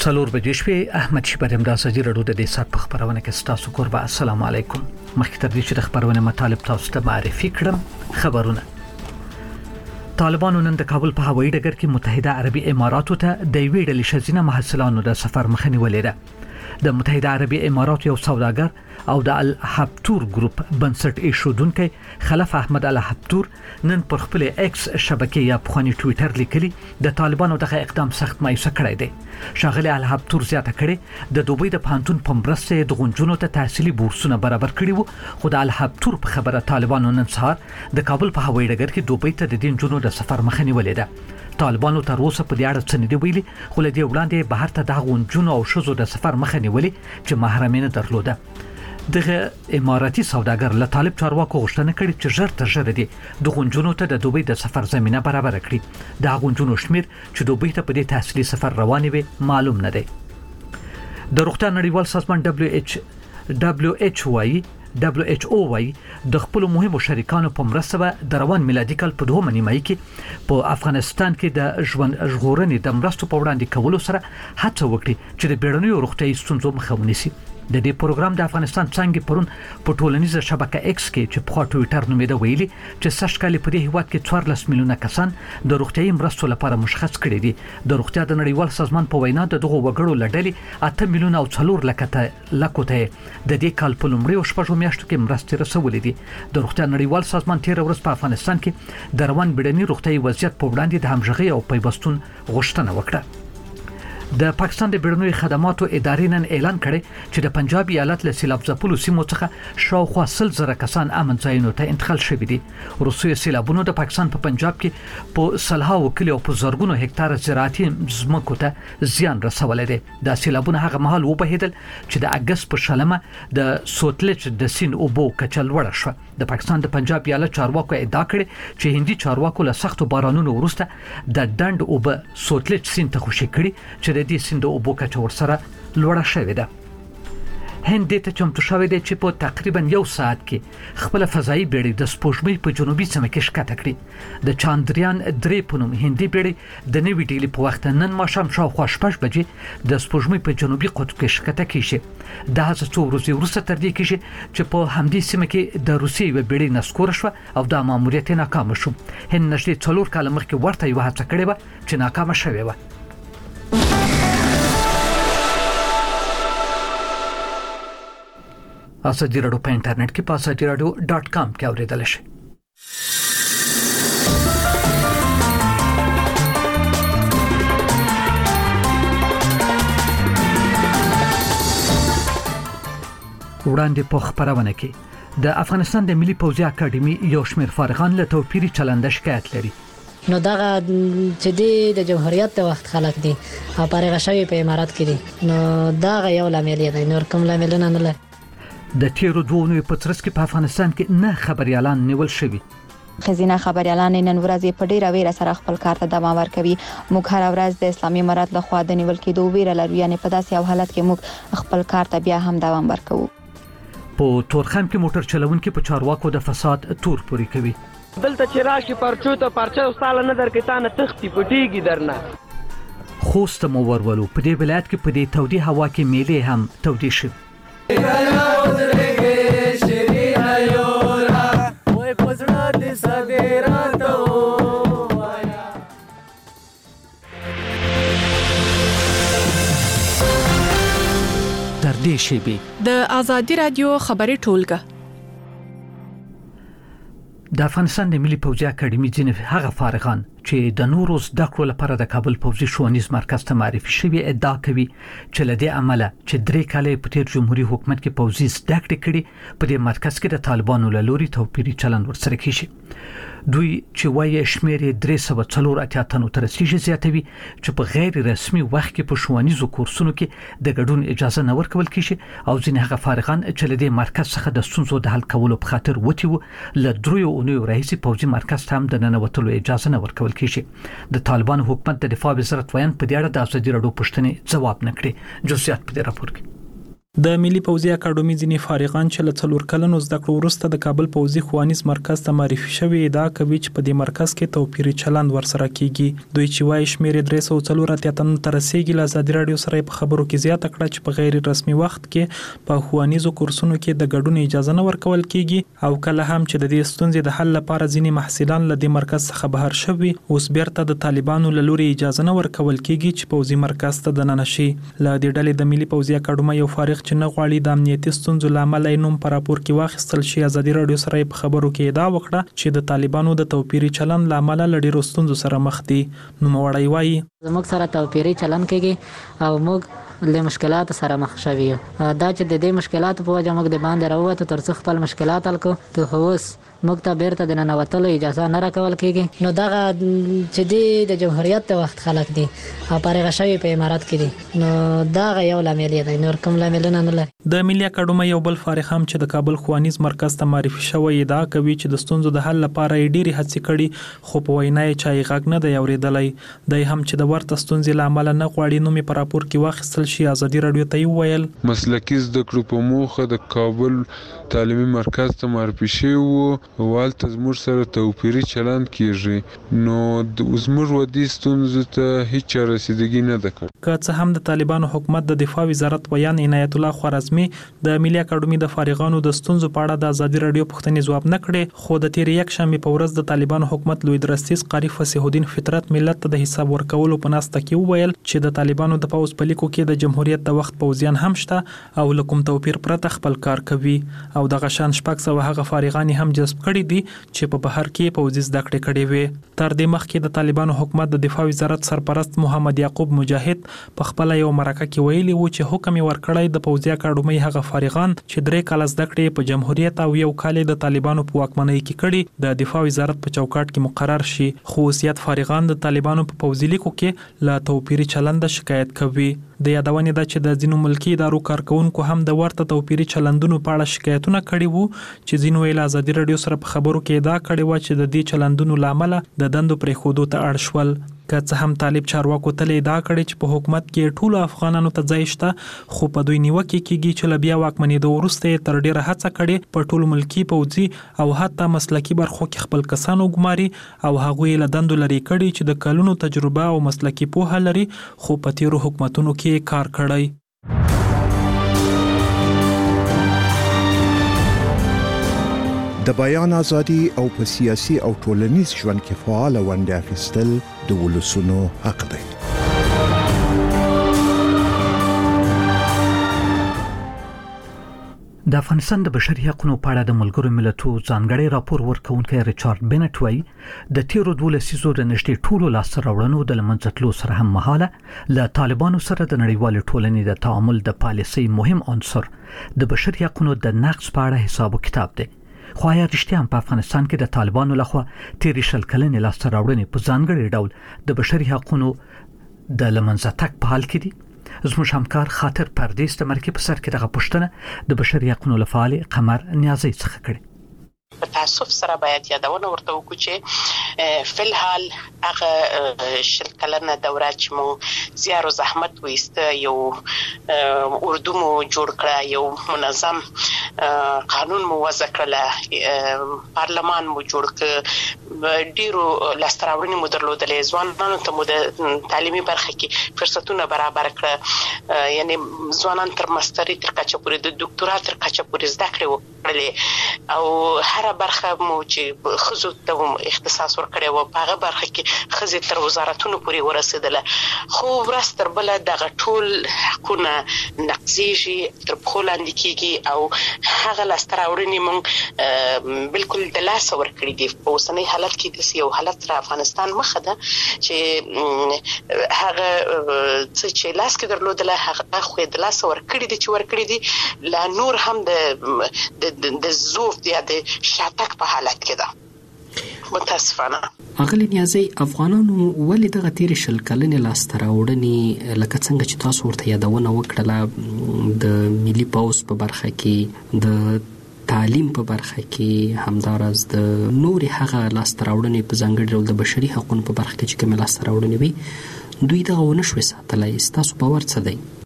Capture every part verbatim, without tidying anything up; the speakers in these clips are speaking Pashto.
څلور بجې شپې احمد شپرم د ازادي راډیو د دې سات په خبرونه کې تاسو قربا السلام علیکم. مخکې تر دې چې د خبرونه مطالب تاسو ته معرفي کړم خبرونه. طالبانو نن د کابل په هوایي ډګر کې متحده عربي اماراتو ته د ویډیو ډلې شزینه محصلانو د سفر مخه نیولې ده. د متحده عربي امارات یو سوداګر او د الحبتور ګروپ بنسټ ایښودونکو خلف احمد الحبتور نن پر خپل ایکس شبکې یا پخوانی ټوئیټر لیکلي د طالبانو دغه اقدام سخت مایوسه کړی دی. شاغلی الحبتور زیاته کړي د دوبۍ د پانتون په مرسته د غونجونو ته تحصیلي بورسونه برابر کړي وو، خو د الحبتور په خبره طالبانو نن سهار د کابل په هوایي ډګر کې دوبۍ ته د دین جنونو د سفر مخه نیولې ده. طالبانو تر اوسه په دې اړه څه نه دی ویلي، خو له دې وړاندې بهر ته د غونجونو او شذو د سفر مخه نیولې چې محرمینه درلوده. دغه اماراتي سوداګر له طالب چارواکو غوښتنه کړې چې ژر تر ژره دي د غونجونو ته د دوبۍ د سفر زمينه برابر کړي. د غونجونو شمیر چې دوبۍ ته په دې تحصیلي سفر روان وي معلوم نه دی. د روغتیا نړیوال سازمان دبليو ایچ دبليو ایچ وايي دبليو ایچ او وايي د خپل مهمو شریکانو په مرسته به د روان میلادي کال په دوه نیمایي کې په افغانستان کې د ژوند ژغورنې د مرستو په وړاندې کولو سره هڅه وکړي چې د بیړنیو روغتیايي ستونزو مخه ونیسي. د دې پروګرام د افغانستان څنګه پرون په ټولنیزه شبکه ایکس کې چې په ټوئیټر نومېده ویلي چې سږ کال په دې هیواد کې څوارلس میلیونه کسان د روغتیايي مرستو لپاره مشخص کړي دي. د روغتیا د نړیوال سازمان په وینا د دغه وګړو لړلې اته میلیونه او څلور لکه لکه ته د دې کال په لومړیو شپږو میاشتو کې مرستې رسولې دي. د روغتیا نړیوال سازمان تیر ورځ په افغانستان کې د روان بیړني روغتیايي وضعیت په وړاندې د همغږي او پیوستون غوښتنه وکړه. د پاکستان د بیړنیو خدماتو ادارې نن اعلان کړی چې د پنجاب ایالت له سیلاب ځپلو سیمو څخه شاوخوا سل زره کسان امن ځایونو ته انتقال شوي دي. روسي سیلابونو د پاکستان په پنجاب کې په سلهاو کلیو په زرګونو هکتار زراعتي ځمکو ته زیان رسولی دی. دا سیلابونه هغه مهال وبهیدل چې د اګست په شلمه د سوتلج د سین اوبو کچه لوړه شوه. د پاکستان د پنجاب ایالت چارواکو ادعا کړې چې هندي چارواکو له سختو بارانونو وروسته د ډنډ اوبه سوتلج سین ته خوشي کړي چې د دې سیند اوبو کچه ورسره لوړه شوې ده. هند ته چمتو شوی دی چې په تقریبا یو ساعت کې خپل فضایي بیړۍ د سپوږمۍ په جنوبي سیمه کې ښکته کړي. د چاندریان درې په نوم هندي بیړۍ د نوې ډیلي په وخت نن ماښام شاوخوا شپږ بجې د سپوږمۍ په جنوبي قطب کې ښکته کیږي. دا هڅه څو ورځې وروسته تر دې کیږي چې په همدې سیمه کې د روسیې یوه بیړۍ نسکوره شوه او دا ماموریت یې ناکامه شو. هند نږدې څلور کاله مخکې ورته یوه هڅه کړې وه چې ناکامه شوې وه. ازادي راډیو په انټرنیټ کې په ازادي راډیو ډاټ کام کې اوریدل شي. وړاندې په خبرونه کې د افغانستان د ملي پوځي اکاډمي یو شمېر فارغان له توپیري چلند شکایت لري. نو دغه چې د جمهوریت د وخت خلک دي او فارغ شوی په امارات کې دي، نو دغه یو لامل دی، نور کوم لاملونه نه لري. د تیرو دوه نوي په ترڅ کې په افغانستان کې نه خبريالان نیول شوي. خزینه خبريالان نن ورځ په ډیره ویره سره خپل کار ته دوام ورکوي. موږ هر ورځ د اسلامي امارات له خوا د نیول کېدو ویره لرو، یعنی په داسې یو حالت کې موږ خپل کار ته بیا هم دوام ورکوو. په تورخم کې موټر چلونکي په چارواکو د فساد تور پوري کوي. دلته چې راشي پرچو ته پرچو سال نه درکې تانه تختی پټیږي درنه. خوست مو ورولو په دې ولایت کې په دې تودي هوا کې میلې هم تودي شي. تر دې شی د ازادي رادیو خبري ټولګه د افغانستان د ملي پوځي اکاډمي ځینې هغه فارغان چې د نورو زده کړو لپاره د کابل پوځي ښوونیز مرکز ته معرفي شوي ادعا کوي چې له دې عمله چې درې کاله په تیر جمهوریت حکومت کې پوځي زده کړې کړي په دې مرکز کې د طالبانو له لوري توپیري چلند ورسره کیږي. دوی چې وایي شمیر درې سوه څلور اتیا تنو ته رسیږي زیاتوي چې په غیر رسمي وخت کې په ښوونیزو کورسونو کې د ګډون اجازه نه ورکول کیږي او ځینې هغه فارغان چې له دې مرکز څخه د ستونزو د حل کولو په خاطر وتی وو له دریو اونیو راهیسې پوځي مرکز ته هم د ننوتلو اجازه نه ورکول کیږي. د طالبان حکومت د دفاع وزارت ویان په دې اړه د ازادي راډیو پوښتنې ځواب نه کړی. جزئیات په دې راپور کې د ملي پوځي اکاډمي ځینې فارغان چې له څلور کلنو زده کړو وروسته د کابل پوځي ښوونیز مرکز ته معرفي شوي ادعا کوي چې په دې مرکز کې توپیري چلند ورسره کیږي. دوی چې وايي شمېر یې درې سوه څلور اتیا تنو ته رسیږي. له ازادي راډیو سره په خبرو کې زیاته کړه چې په غیر رسمي وخت کې په ښوونیزو کورسونو کې د ګډون اجازه نه ورکول کیږي او کله هم چې د دې ستونزې د حل لپاره ځینې محصلان له دې مرکز څخه بهر شوي اوس بیرته د طالبانو له لوري اجازه نه ورکول کیږي چې پوځي مرکز ته دننه شي. له دې ډلې د ملي پوځي اکاډمي یو فارغ چې نه غواړي د امنیتي ستونزو له امله یې نوم په راپور کې واخیستل شي ازادي راډیو سره په خبرو کې ادعا وکړه چې د طالبانو د توپیري چلند له امله له ډېرو ستونزو سره مخ دي. نوموړی وایي زموږ سره توپیري چلند کېږي او موږ له مشکلاتو سره مخ شوي یو. دا چې د دې مشکلاتو په وجه موږ د باندې راووتو تر څو خپل مشکلات حل کړو خو اوس موږ ته بیرته د ننوتلو اجازه نه راکول کېږي. نو دغه چې دی د جمهوریت د وخت خلک دي او فارغ شوي په امارات کې دي نو دغه یو لامل دی نور کوم لاملونه نه لري. د ملي اکاډمي یو بل فارغ هم چې د کابل ښوونیز مرکز ته معرفي شوی ادعا کوي چې د ستونزو د حل لپاره یې ډېرې هڅې کړي خو په وینا یې چا یې غږ نه دی اورېدلی. دی هم چې د ورته ستونزې له امله نه غواړي نوم یې په راپور کې واخیستل شي. ازادي راډیو ته یې وویل مسلکي زده کړو په موخه د کابل تعلیمي مرکز ته معرفي شوي وو او هلته زموږ سره توپیري چلند کیږي نو زموږ ودې ستونزو ته هیڅ چا رسیدګي نه ده کړې. که څه هم د طالبانو حکومت د دفاع وزارت ویان عنایت الله خوارزمي د ملي اکاډمي د فارغانو د ستونزو په اړه د ازادي راډیو پوښتنې ځواب نه کړې خو د تیر یک شنبې په ورځ د طالبانو حکومت لوی درستیز قاری فصیح الدین فطرت ملت ته د حساب ورکولو په ناسته کې وویل چې د طالبانو د پوځ په لیکو کې د جمهوریت د وخت پوځیان هم شته او له کوم توپیر پرته خپل کار کوي او دغه شان شپږ سوه هغه فارغان هم جذب کړي دي چې په بهر کې پوځي زده کړې کړې وي. تر دې مخکې د طالبانو حکومت د دفاع وزارت سرپرست محمد یعقوب مجاهد په خپل یو مرکه کې ویلي وو چې حکم یې ورکړی د پوځي اکاډمي هغه فارغان چې درې کاله زده کړې په جمهوریت او یو کال د طالبانو په واکمنۍ کې کړي د دفاع وزارت په چوکاټ کې مقرر شي. خو زیات فارغان د طالبانو په پوځي لیکو کې له توپیري چلند شکایت کوي. د یادونې ده چې د ځینو ملکي ادارو کارکونکو هم د ورته توپیري چلندونو په اړه شکایتونه کړي وو چې ځینو یې له ازادي راډیو سره په خبرو کې ادعا کړې وه چې د دې چلندونو له امله د دندو پرېښودو ته اړ شول. که څه هم طالب چارواکو تل ادعا کړې چې په حکومت کې ټولو افغانانو ته ځای شته خو په دوی نیوکې کېږي چې له بیا واکمنېدو وروسته یې تر ډېره هڅه کړې په ټولو ملکي پوځي او حتی مسلکي برخو کې خپل کسان وګماري او هغوی یې له دندو لرې کړي چې د کلونو تجربه او مسلکي پوهه لري خو په تیرو حکومتونو کې کار کړی. د بیان ازادي او په سیاسي او ټولنیز ژوند کې فعال ونډه اخیستل د ولسونو حق دی. د افغانستان د بشري حقوقو په اړه د ملګرو ملتونو ځانګړي راپور ورکونکي ریچارډ بنټ وایي د تیرو دوه لسیزو د نږدې ټولو لاسته راوړنو د لمنځه تلو سره هم مهاله له طالبانو سره د نړیوال ټولنې د تعامل د پالیسۍ مهم عنصر د بشري حقوقو د نقض په اړه حساب و کتاب دی. خو آیا رښتیا هم په افغانستان کې د طالبانو لخوا تیرې شل کلنې لاسته راوړنې په ځانګړي ډول د بشري حقوقو د لمنځه تګ په حال کې دي؟ زموږ همکار خاطر پردیس د مرکې په سر کې دغه پوښتنه د بشري حقوقو له فعال قمر نیازی څخه کړې. په تاسف سره باید یادونه ورته وکړو چې فل حال هغه شل کلنه دوره چې مو زیار او زحمت وایسته یو اردو مو جوړ کړه یو منظم قانون مو وضع کړل پارلمان مو جوړ کړ ډیرو لاسته راوړنې مو درلودلې ځوانانو ته مو د تعلیمي برخه کې فرصتونه برابر کړه یعنی ځوانان تر ماستري تر کچه پورې د ډاکټرا تر کچه پورې زده کړې وکړلې او هر برخه مو چې خزو ته اختصاص ورکړی و په هغه برخه کې خزې تر وزارتونو پورې ورسېدله خو ورځ تر بله دغه ټول حقونه نقضېږي تر پښو لاندې کېږي او هغه لاسته راوړنې موږ بالکل د لاسه ورکړي دي. په اوسنۍ حالت کې داسې یو حالت تر افغانستان مخه ده چې هغه څه چې لاس کې درلودله هغه خو یې د لاسه ورکړي دي چې ورکړي دي لا نور هم د د زوف یا د شاتک په حالت کې ده متاسفانه. اغلی نیازی افغانانو ولې دغه تیر شل کلنې لاسته راوړنې لکه څنګه چې تاسو ورته یادونه وکړله د ملي پوځ په برخه کې د تعلیم په برخه کې همداراز د نورې هغه لاسته راوړنې په ځانګړي ډول د بشري حقوقو په برخه کې چې کومې لاسته راوړنې وي دوی دغه ونه شوې ساتلی ستاسو باور څه دی؟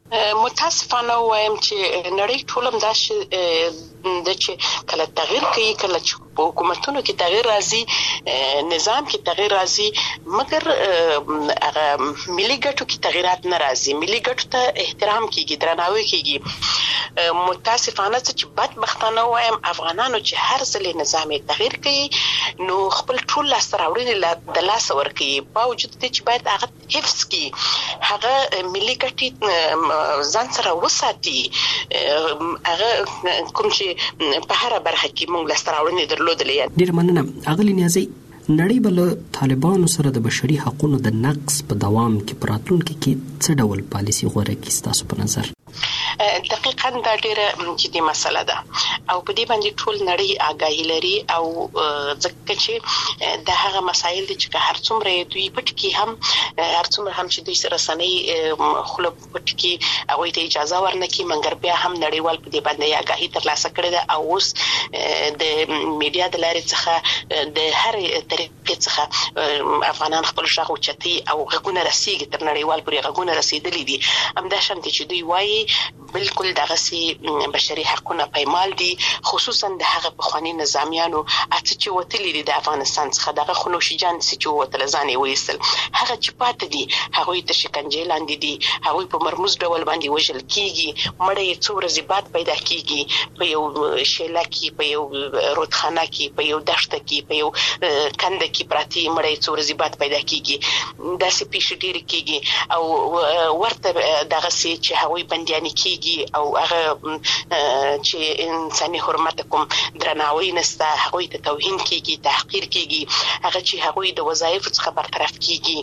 متاسفانه وایم چې نړۍ ټولم دا د چې کله تغییر کوي کله چې حکومتونو کې تغییر راځي نظام کې تغییر راځي مګر هغه ملي ګټو کې تغیرات نه راځي ملي ګټو ته احترام کیږي درناوی کیږي متاسفانه چې بدبختانه وایم افغانانو چې هر ځل نظام تغییر کوي نو خپل ټول لاس راوړي د لاس ور کوي باوجود دې چې باید هغه حفظ کړي هغه ملي ګټي ځان سره وساتي هغه کوم چې په هر برخه کې موږ لاس راوړنې درلودلې. ډیر مننه اغلی نیازي. نړۍ بل طالبانو سره د بشري حقوقو د نقص په دوام کې پراتلونکو کې څه ډول پالیسي غوړه کی تاسو په نظر؟ دقیقاً دا ډیره جدي مسله ده او په دې باندې ټول نړۍ آگاهی لري او ځکه چې د هغه مسایل چې هر څومره دوی پټ کی هم هر څومره هم چې دوی سره سنې خلک پټ کی او ته اجازه ورنکي منګر بیا هم نړیوال په دې باندې آگاهی ترلاسه کړې ده او اوس د میډیا د لارې څخه د هر طریقې څخه افغانان خپل شاخ او چتي او غږونه رسیږي تر نړیوال پورې غږونه رسیدلې دي هم دا شانتي چې دوی وایي بالکل دغه سي بشري حقوقونه پایمال دي خصوصا د هغه بخوانی نظامیانو اته چې وتلې دي د افغانستان څخه دغه خنوشي جان چې وتل ځانې وېستل هغه چې پاتې دي هغه ته شکنجه لاندې دي هغه په مرموز ډول باندې وژل کیږي مړې څو ورځې بعد پیدا کیږي په یو شیلا کې په یو روتخانه کې په یو دشت کې په یو کند کې پراتی مړې څو ورځې بعد پیدا کیږي دا سي پیښې ډېر کیږي او ورته دغه سي چې هغه بنديان کیږي او هغه چې انساني حرمت کوم درناوی نسته هغه ته توهین کیږي تحقیر کیږي هغه چې هغه د وظایف څخه برطرف کیږي.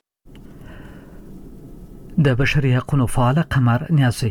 د بشري حقوقو فعال قمر نیازي.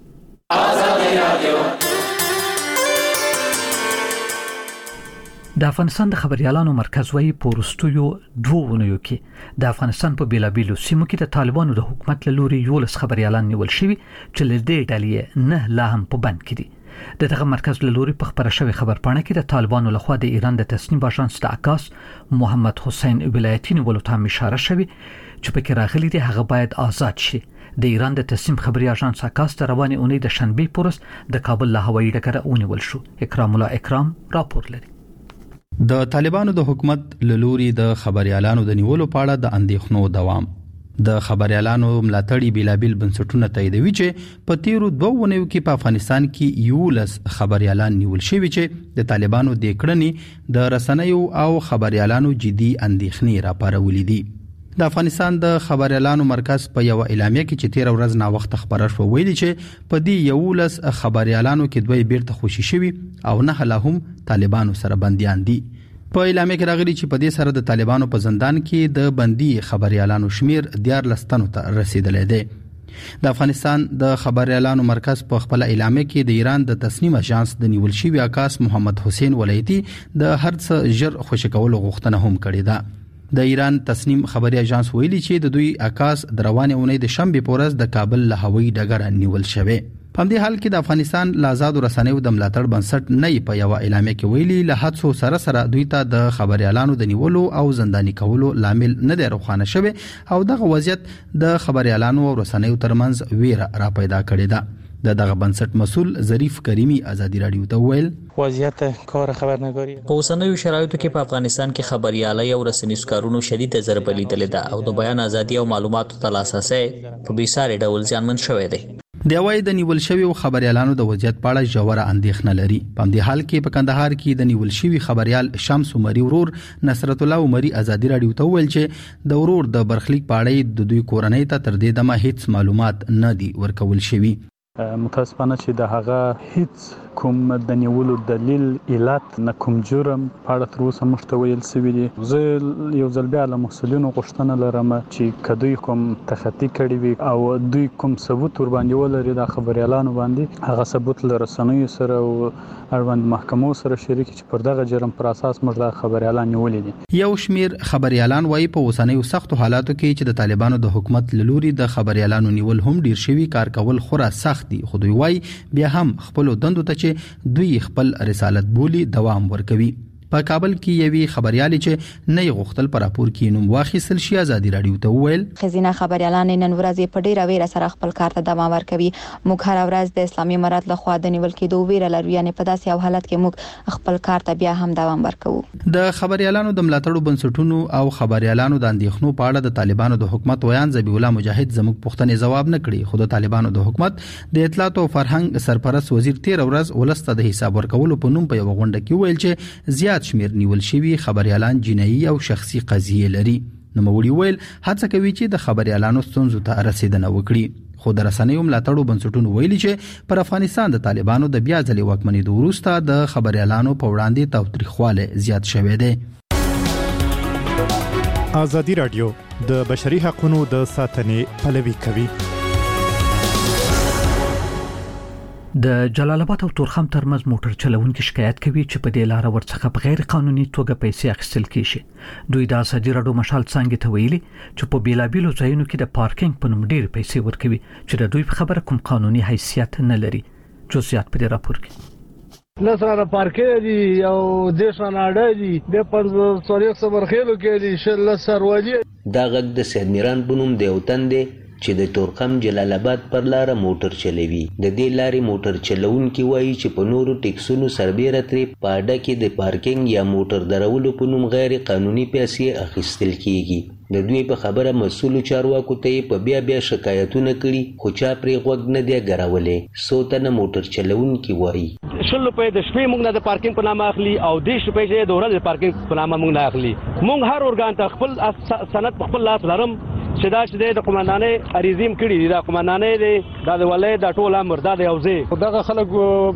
د افغانستان د خبريالانو مرکز وايي پورستویو دوه ونیو کې د افغانستان په بیلابیلو سیمو کې د طالبانو د حکومت له لوري یولس خبريالان نیول شوي چې له دې ډلې نه لا هم په بند کې دي. د دغه مرکز له لوري په خبره شوی خبرپاڼه کې د طالبانو لخوا د ایران د تصنیم اژانس د عکاس محمد حسین ولایتي نیولو ته اشاره شوی چې په کې راغلي دي هغه باید آزاد شي. د ایران د تصنیم خبري اژانس عکاس د روانې اونۍ د شنبه پورس د کابل له هوایي ډګره ونیول شو. اکرام الله اکرام راپور لري. د طالبانو د حکومت لوري د خبريالانو د نیولو په اړه د اندېښنو دوام. د خبريالانو ملاتړي بیلابل بنسټونه تاییدوي چې په تیرو دوه ونیو کې په افغانستان کې یولس خبريالان نیول شوي چې د طالبانو د کړنې د رسنیو او خبريالانو جدي اندېښنې راپارولې دي. د افغانستان د خبريالانو مرکز په یو اعلامیه کې چې تیر ورځ نا وخت خبره شو ویلي چې په دې یولس خبريالانو کې دوی بیرته خوشي شوي او نه لا هم طالبانو سره بنديان دي. په اعلامیه کې راغلي چې په دې سره د طالبانو په زندان کې د بندي خبريالانو شمیر دیار لستانو ته رسیدلې ده. د افغانستان د خبريالانو مرکز په خپل اعلامیه کې د ایران د تصنیم اژانس د نیول شوی عکاس محمد حسین ولایتي د هر څه ژر خوشکول غوښتنه هم کړې ده. د ایران تصنیم خبري اژانس ویلي چې د دوی عکاس د روانې اونۍ د شنبه پورز د کابل له هوایي ډګر نیول شوی. په دې حال کې د افغانستان لازاد رسنیو د ملاتړ بنسټ نه په یو اعلامیه کې ویلي له حادثو سره سره دوی ته د خبريالانو د نیولو او زنداني کولو لامل نه دی روښانه شوی او دغه وضعیت د خبريالانو او رسنیو ترمنځ ویره را پیدا کړې ده. د دغه بنسټ مسول ظریف کریمی ازادي رادیو ته ویل وضعیت کار خبرنګاري په اوسنیو شرایطو کې په افغانستان کې خبريالي او رسنیز کارونو شدید ضربه لیدلې ده او د بیان ازادي او معلوماتو ته لاسرسي په بیساري ډول ځانمن شوی دی. د وای د نیول شوی خبريالانو د وضعیت په اړه جوړه اندېښنه لري. په دې حال کې په کندهار کې د نیول شوی خبريال شمس عمري ورور نصرت الله عمري ازادي رادیو ته ویل چې د ورور د برخلیک په اړه د دوی کورنۍ ته تر دې دمه هیڅ معلومات نه دي ورکول شوی. متاسفانه چې د هغه هیڅ کوم د نیولو دلیل علت نه کوم جرم په اړه تر اوسه موږ ته ویل شوی دی. زه یو ځل بیا له مسؤلینو غوښتنه لرم چې کدوې کوم تخطي کړی وي او دوی کوم ثبوت ور باندې ولري د خبريالانو باندې هغه ثبوت له رسنیو سره او اړوند محکمو سره شریک چې پر دغه جرم پر اساس موږ د خبريالان نیولې دي. یو شمیر خبريالان وايي په اوسنیو سختو حالاتو کې چې د طالبانو د حکومت لوري د خبريالانو نیول هم ډیر شوی کار کول خورا سخت دي. خو دوی وايي بیا هم خپل دندو ته چې دوی خپل رسالت بولی دوام ورکوي. په کابل کې یوې خبريالې چې نه یې غوښتل پر راپور کې نوم واخیستل شي ازادي رادیو ته وویل خزینه خبريالان نن ورځ په ډیره ویره سره خپل کار ته دوام ورکوي. موږ هر ورځ د اسلامي امارت له خوا د نیول کېدو ویره لرو، یعنی په داسې یو حالت کې موږ خپل کار ته بیا هم دوام ورکوو. د خبريالانو د ملاتړو بنسټونو او خبريالانو د اندېښنو په اړه د طالبانو د حکومت ویان ذبیح الله مجاهد زموږ پوښتنې جواب نه کړي، خو د طالبانو د حکومت د اطلاعات او فرهنګ سرپرست وزیر تیر ورځ ولسته د حساب ورکولو په نوم په یو غونډه کې ویل چې زیات شمیر نیول شوی خبريالان جنایي او شخصي قضیې لري. نو موري ویل هڅه کوي چې د خبريالانو ستونزو ته رسیدنه وکړي، خو د رسنیو ملاتړو بنسټونو ویلي چې پر افغانستان د طالبانو د بیا ځلې واکمنېدو وروسته د خبريالانو په وړاندې تاوتریخواله زیات شوی دی. ازادي رادیو د بشري حقوقو د ساتنې پلوي کوي. د جلال آباد او تورخم ترمنځ موټر چلوونکي شکایت کوي چې په دې لار ورڅخه په غیر قانوني توګه پیسې اخیستل کیږي. دوی د ازادي رادیو مشال څنګه ته ویلي چې په بیلابیلو ځایونو کې د پارکینګ په نوم ډېر پیسې ورکوي چې د دوی په خبره کوم قانوني حیثیت نه لري. جزئیات په دې راپور کې لسره پارکې دي او د شاناډه دي د پنځه سوري صبرخېلو کې دي شل سروالي. دا غږ د سید میران بنوم دی او تندې چې د تورخم جلال آباد پر لار موټر چلوي. د دې لارې موټر چلوونکي وایي چې په نورو ټیکسونو سربېره ترې په اډه کې د پارکینګ یا موټر درولو په نوم غیر قانوني پیسې اخیستل کیږي. د دوی په خبره مسؤل چارواکو ته په بیا بیا شکایتونه کړي، خو چا پرې غوږ نه دی ګرولې. څو تنه موټر چلوونکي وایي شل روپۍ د شپې موږ نه د پارکینګ په نامه اخلي او دېرش روپۍ چې د ورځې د پارکینګ په نامه موږ نه اخلي. موږ هر ارګان ته خپل سند په خپل لاس لرم چې دا چې د قومندانۍ اریزیم کړي دي، دا قومندانۍ دی، دا د ولایت د ټول امر دا د یوځای دغه خلک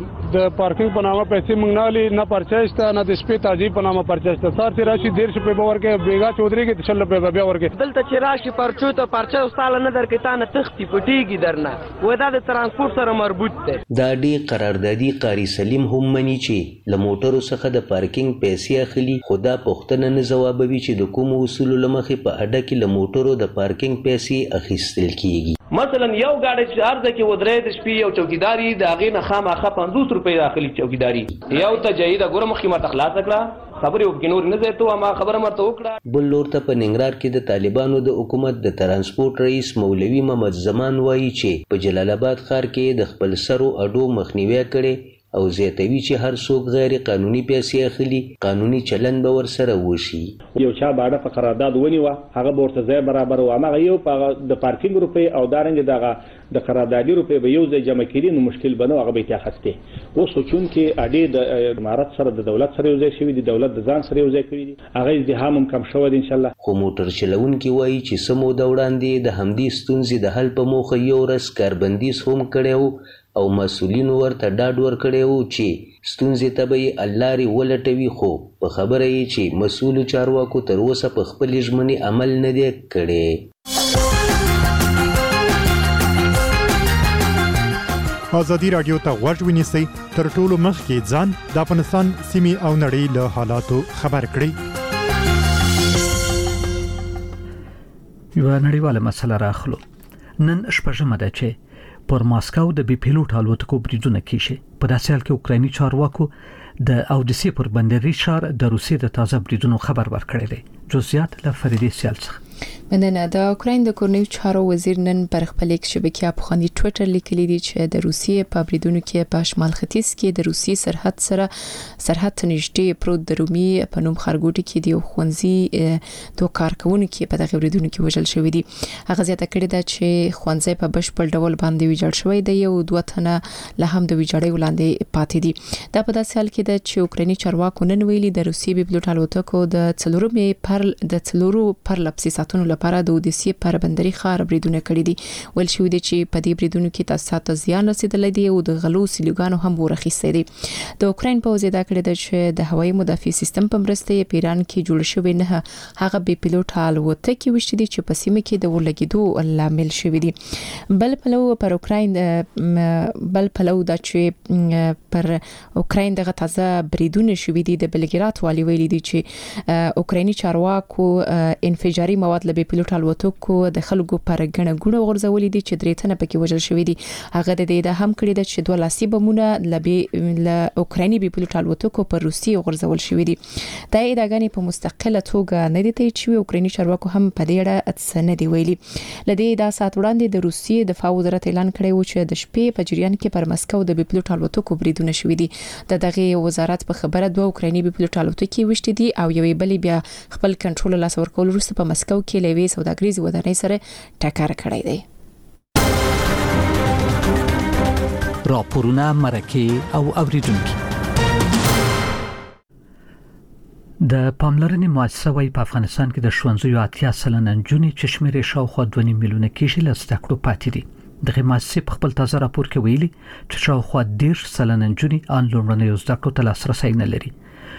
د پارکینګ په نامه پیسې موږ نه لري، نه پرچېسته نه د شپې تعجیب په نامه پرچېسته. سار چې راشي ډېر شپې به ورکې بیګا چودري کې شل روپۍ بیا ورکې. دلته چې راشي پرچو ته پرچه استاله نه درکې تا نه تختی پټیږي درنه و دا د ترانسپورت سره مربوط دی. دا ډي قراردادي قاری سلیم هم مني چې له موټرو څخه د پارکینګ پیسې اخلي، خو دا پوښتنه نه ځوابوي چې د کوم اصولو له مخې په اډه کې له موټرو د پارکینګ پیسې اخیستل کیږي. مثلا یو گاډي چې ارزه کې ودرې د شپې یو چوکیداری د هغې نه خامخا پنځوس روپۍ داخلي چوکیداری یو ته جهید ګوره مخکې ماته خلاص کړه خبرې وکړې نور نه ځای ته ما خبره مرته وکړه. بل لور ته په ننګرهار کې د طالبانو د حکومت د ترانسپورت رئیس مولوي محمد زمان وایي چې په جلال آباد ښار کې د خپل سرو اډو مخنیوي کړي او زیاتوي چې هر څوک غیر قانوني پیسې اخلي قانوني چلند به ورسره وشي. یو چا باندې په قرارداد ونیوه هغه به ورته ځای برابر و، هغه یو د پارکینګ روپۍ او دارنګ دغه د قراردادي روپۍ به یو ځای جمع کړي نو مشکل به نه هغه به یې اخیستې. اوس خو چونکې اډې د امارت سره د دولت سره یو ځای شوي دي، دولت د ځان سره یو ځای کړي دي، هغه ازدحام هم کم شوی دی انشاءالله. خو موټر چلوونکي وایي چې څه موده وړاندې د همدې ستونزې د حل په موخه یو ورځ کاربندیز هم کړی و او مسؤلینو ورته ډاډ ورکړی و چې ستونزې ته به یې حل لارې ولټوي، خو په خبره یې چې مسؤلو چارواکو تر اوسه په خپلې ژمنې عمل نه دی کړی. ازادي رادیو ته غوږ ونیسئ، تر ټولو مخکې ځان د افغانستان سیمې او نړۍ له حالاتو خبر کړئ. یو نړیواله مسله راخلو. نن شپږمه ده چې پر ماسکو د بي پیلوټ الوتکو بریدونه کیږي. په داسې حال کې اوکرایني چارواکو د اودیسي پر بندري شهر د روسیې د تازه بریدونو خبر ورکړی دی. جزئیات له فریدې سیال څخه. مننه. د اوکراین د کورنیو چارو وزیر نن پر خپل ایکس شبکې په خوندي ټوئیټر لیکلی دی چې د روسیې په بریدونو کې په شمال ختیځ کې د روسیې سرحد سره سرحد نږدې پروت د رومي په نوم خارګوټي کې دی خوندزي دوه کارکونکو په دغه بریدونو کې وژل شوی دي. هغه زیاته کړې ده چې خوندزي په بشپړ ډول باندې ویجاړ شوی دی او دوه تنه له هم د ویجاړۍ وړاندې پاتې دي. دا په داسې حال کې ده چې اوکرایني چارواکو نن ویلي د روسیې بي پیلوټ الوتکو د څلورمې پر د څلورو پر لپسي ساتونو لپاره د اودیسي پر بندري ښار بریدونه کړي دي. ویل شوی دی چې په دې بریدونو کې تاسو ته زیان رسیدلی دی او د غلو سیلوګانو هم ورخیستي دي. د اوکراین په وزیدا کړی دی چې د هوایي مدافع سیستم په مرسته په ایران کې جوړ شوی نه هغه بي پیلوټ الوتکې وشتي دي چې په سیمه کې د ورلګیدو لامل شوی دي. بل پلو پر اوکراین بل پلو دا چې پر اوکراین دغه تازه بریدونه شوی دي. د بلګراد والی ویلي دي چې اوکرایني چارواکو انفجاري مواد بعد له پیلوټ الوتکو د خلکو پر غنه ګونه غورځولې دي چې درې تنه پکې وژل شوې دي. هغه د دې د هم کړی د چې دوه لاسي بمونه ل اوکرایني پیلوټ الوتکو پر روسي غورځول شوې دي. دا ادعاګانې په مستقله توګه نه دي تایید شوې. اوکرایني چارواکو هم په دې اړه څه نه دی ویلي. لدې دا سات وړاندې د روسیې دفاع وزارت اعلان کړی و چې د شپې په جریان کې پر مسکو د پیلوټ الوتکو بریدونه شوې دي. د دغه وزارت په خبره دوه اوکرایني پیلوټ الوتکې وشتې دي او یوې بلې بیا خپل کنټرول لاس ورکول وروسته په مسکو کې لوي سوداګریزي ودانۍ سره ټکر کړی دی. راپورونه مرکه او اوریدونکو د پاملرنې مؤسسه وايي په افغانستان کې د ښوونځیو اتیا سلنه نجونې چې شمېر شاوخوا دوه نیم میلیونه کېږي له زده کړو پاتې دي. دغه مؤسسه په خپل تازه راپور کې ویلي چې شاوخوا دېرش سلنه نجونې ان لومړنیو زده کړو ته لاسرسی نه لري.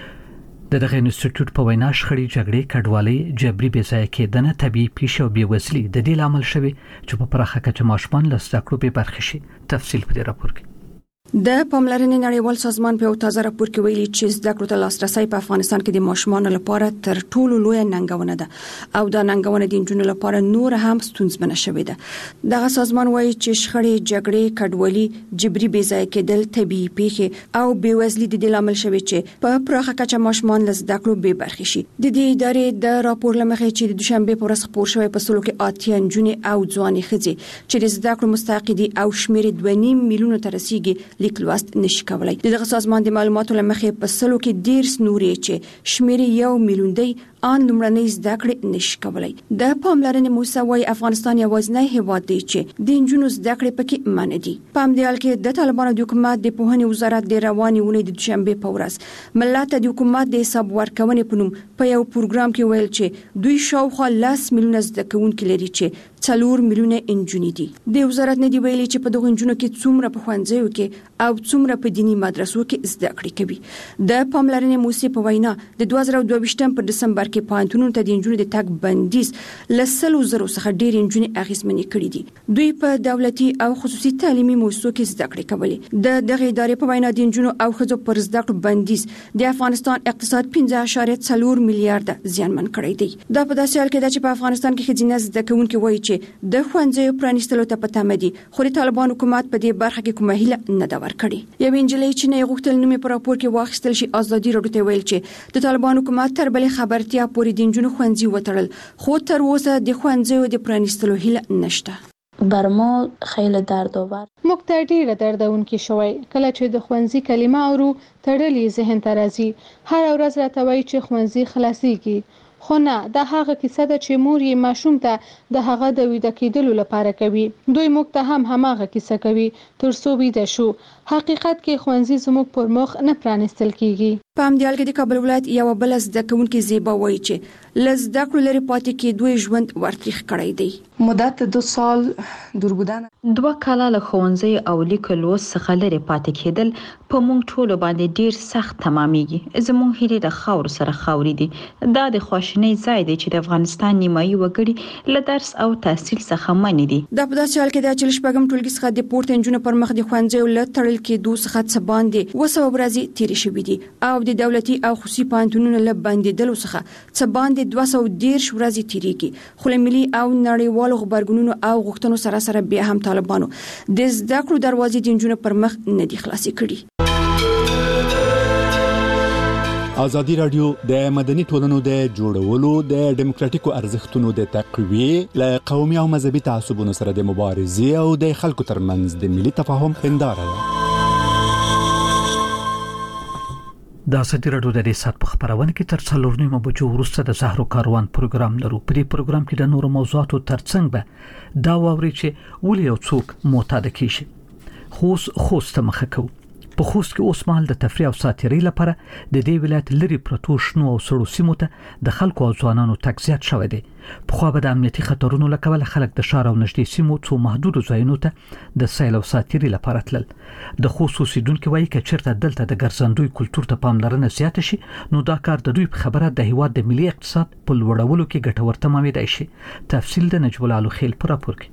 د دغه انسټیټیوټ په وینا شخړې جګړې کډوالۍ جبري بې ځایه کېدنه طبیعي پیښې او بېوزلي د دې لامل شوي چې په پراخه کچه ماشومان له زده کړو بې برخې شي. تفصیل په دې راپور کې. د پاملرنې نړیوال سازمان په یو تازه راپور کې ویلي چې زده کړو ته لاسرسی په افغانستان کې د ماشومانو لپاره تر ټولو لوی ننګونه ده او دا ننګونه د نجونو لپاره نور هم ستونزمنه شوې ده. دغه سازمان وایي چې شخړې جګړې کډوالۍ جبري بې ځایه کېدل طبیعي پیښې او بېوزلي د دې لامل شوي چې په پراخه کچه ماشومان له زده کړو بې برخې شي. د دې ادارې د راپور لمخې چې د دوشنبه په ورځ خپور شوی په سلو کې اتیا نجونې او ځوانې ښځې چې د زده کړو مستحق دي او شمېر دوه نیم میلیونه ته رسیږي لیک لوست نشي کولای. دغه سازمان د معلوماتو لمخې په سلو کې ډیر نورې چې شمېر یو میلیون دی ان لومړنۍ زده کړې نشي کولای. د پاملرنې مؤسسه وايي افغانستان یوازینی هیواد دی چې د نجونو زده کړې پکې منع دي. په همدې حال کې د طالبانو د حکومت د پوهنې وزارت د روانې ونې د دوشنبه په ورځ ملت د حکومت د حساب ورکونې په نوم په یو پروګرام کې ویل چې دوی شاوخوا لس میلیونه زده کوونکي لري چې څلور میلیونه انجونې دي. د وزارت نه دی ویلي چې په دغه انجونو کې څومره په ښوونځیو کې او څومره په دینی مدرسو کې زده کړې کوي. د پاملرنې مؤسسې په وینا د دوه زره دوه ویشتم په دسمبر کې پوهنتونونو ته د انجونو د تګ بندیز لسلو زرو څخه ډېر انجونې اغیزمنې کړې دي. دوی په دولتي او خصوصي تعلیمي مؤسسو کې زده کړې کولې. د دغه ادارې په وینا د انجونو او ښځو پر زده کړو بندیز د افغانستان اقتصاد پنځه اعشاریه څلور میلیارډ زیانمن کړی دی. دا په داسې حال کې ده چې په افغانستان کې ښځینه زده کوونکي وایي چې د ښوونځیو پرانیستلو ته په تمه دي خو د طالبان حکومت په دې برخه کې کومه هیله نه ده ورکړې. یو انجلۍ چې نه غوښتل نوم په راپور کې واخیستل شي ازادي راډیو ته ویل چې د طالبان حکومت تر بلې خبرتیا پورې د انجونو ښوونځي وتړل خو تر اوسه د ښوونځیو د پرانیستلو هیله نشته. بر ما خیلی دردآور موږ ته ډیره دردونکې شوی کله چې د ښوونځي کلمه اورو تړلې ذهن ته راځي. هر ورځ راته وایي چې ښوونځي خلاصيږي خو نه دا هغه کیسه ده چې مور یې ماشوم ته د هغه د ویده کېدلو لپاره کوي. دوی موږ ته هم هماغه کیسه کوي تر څو ویده شو. حقیقت کې ښوونځي زموږ پر مخ نه پرانیستل کیږي. په همدې حال کې د کابل ولایت یو بل زده کوونکي زیبا وایي چې له زده کړو لرې پاتې کېدو ژوند ورتریخ کړی دی. مدت دو سال دور بودن دوه کاله له ښوونځي او لیک لوست څخه لرې پاتې کېدل په موږ ټولو باندې ډیر سخت تمامېږي. زموږ هیلې د خاور سره خاورې دي. دا د خواشینۍ ځای دی چې د افغانستان نیمایي وګړي له درس او تحصیل څخه منې دي. دا په داسې حال کې ده چې شپږم ټولګي څخه د پورته نجونو پر مخ د ښوونځیو له تړل کېدو څخه څه باندې اوه سوه ورځې تېرې شوې دي او د دولتي او خصوصي پوهنتونونو له بندېدلو څخه څه باندې دوه سوه دېرش ورځې تېرېږي. خو له ملي او نړیوالو غبرګونونو او غوښتنو سره سره بیا هم طالبانو د زده کړو دروازې د نجونو پر مخ نه دي خلاصې کړي. ازادي راډیو د مدني ټولنو د جوړولو د ډیموکراتیکو ارزښتونو د تقویې له قومي او مذهبي تعصبونو سره د مبارزې او د خلکو ترمنځ د ملي تفاهم هنداره ده. د ازادي راډیو د ریسات په خبرونه کې تر څلور نیمه بجو وروسته د زهرو کاروان پروګرام لرو. په دې پروګرام کې د نورو موضوعاتو ترڅنګ به دا ووري چې ولې یو څوک معتاد کیږي. خو خوست مخه کوو. په خوست کې اوس مهال د تفریح او ساتیرۍ لپاره د دې ولایت لري پروتو شنو او سړو سیمو ته د خلکو او ځوانانو تګ زیات شوی دی. په خو به د امنیتي خطرونو لکه خلک د شهر او نږدې سیمو څو محدود ځایونو ته د سیل او ساتیرۍ لپاره تلل. د خوست اوسیدونکو وایي چې چیرته دلته د ګرځندوی کلچر ته پاملرنه زیات شي نو دا کار د دوی په خبره د هیواد د ملي اقتصاد په لوړولو کې ګټور تمامېدای شي. تفصیل د نجیب الله خیل پر راپور کې.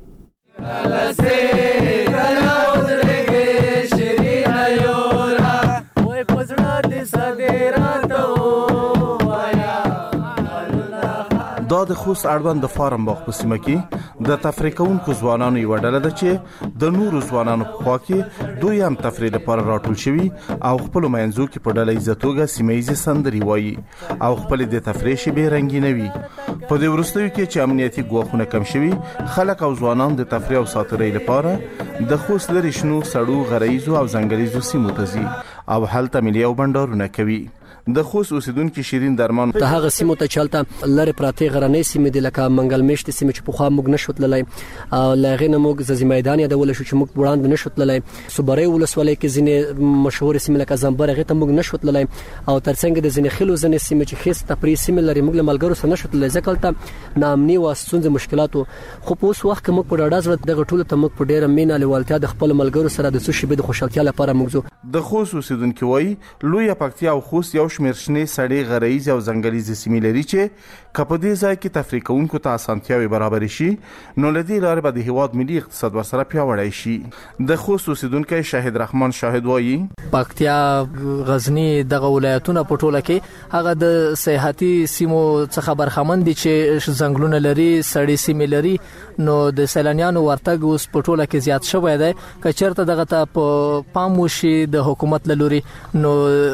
دا د خوست اړوند د فارم باغ په سیمه کې د تفریح کوونکو ځوانانو یو ډله ده چې د نورو ځوانانو په خوا کې دوی هم تفریح لپاره راټول شوي او خپل منځو کې په ډله ییزه توګه سیمه ییزې سندرې وایي او خپل د تفریح شیبې رنګینوي. په دې وروستیو کې چې امنیتي ګواښونه کم شوي، خلک او ځوانان د تفریح او ساتیرۍ لپاره د خوست لرې شنو سړو غرایزو او ځنګلیزو سیمو ته ځي او هلته ملي او بنډارونه کوي. د خوست اوسیدونکو شیرین درمان ته هغه سیمو ته چلته لری پراته غرنۍ سیمې د لکه منګل میشت سیمې چې په خوا موږ نشو تللی او لغې نه موږ ززي میدان یادول شو چې موږ وړاندې نشو تللی. صبري ولسوالۍ کې ځینې مشهور سیمې لکه زنبر هغه ته موږ نشو تللی او ترڅنګ د ځینې خلو ځینې سیمې چې خېس تفریح سیمې لري موږ له ملګرو سره نشو تللی ځکه ته نامني او ستونزې مشکلاتو. خو په اوس وخت کې موږ په ډاډه ځړ دغه ټولو ته موږ په ډیره مینه لیوالتیا د خپل ملګرو سره د څه شی به د خوشحالتیا لپاره موږ زو د خوست اوسیدونکو وایي لوی پکتیا او خوست یو شمیر شنې سړې غرایز او ځنګلیزې سیمې لري چې کپ دې ځای کې تفریح کوونکو ته اسانتیاوي برابر شي نو لدی لارې به د هیواد ملي اقتصاد ورسره پیاوړی شي. د خوست اوسیدونکو شاهد رحمان شاهد وایي پکتیا غزنی دغه ولایتونه په ټوله کې هغه د سیاحتي سیمو څخه برخمن دي چې ځنګلونه لري سړې سیمې لري نو د سیلانیانو ورتګ اوس په ټوله کې زیات شوی دی. کچرته دغه ته په پام وشي د حکومت لوري نو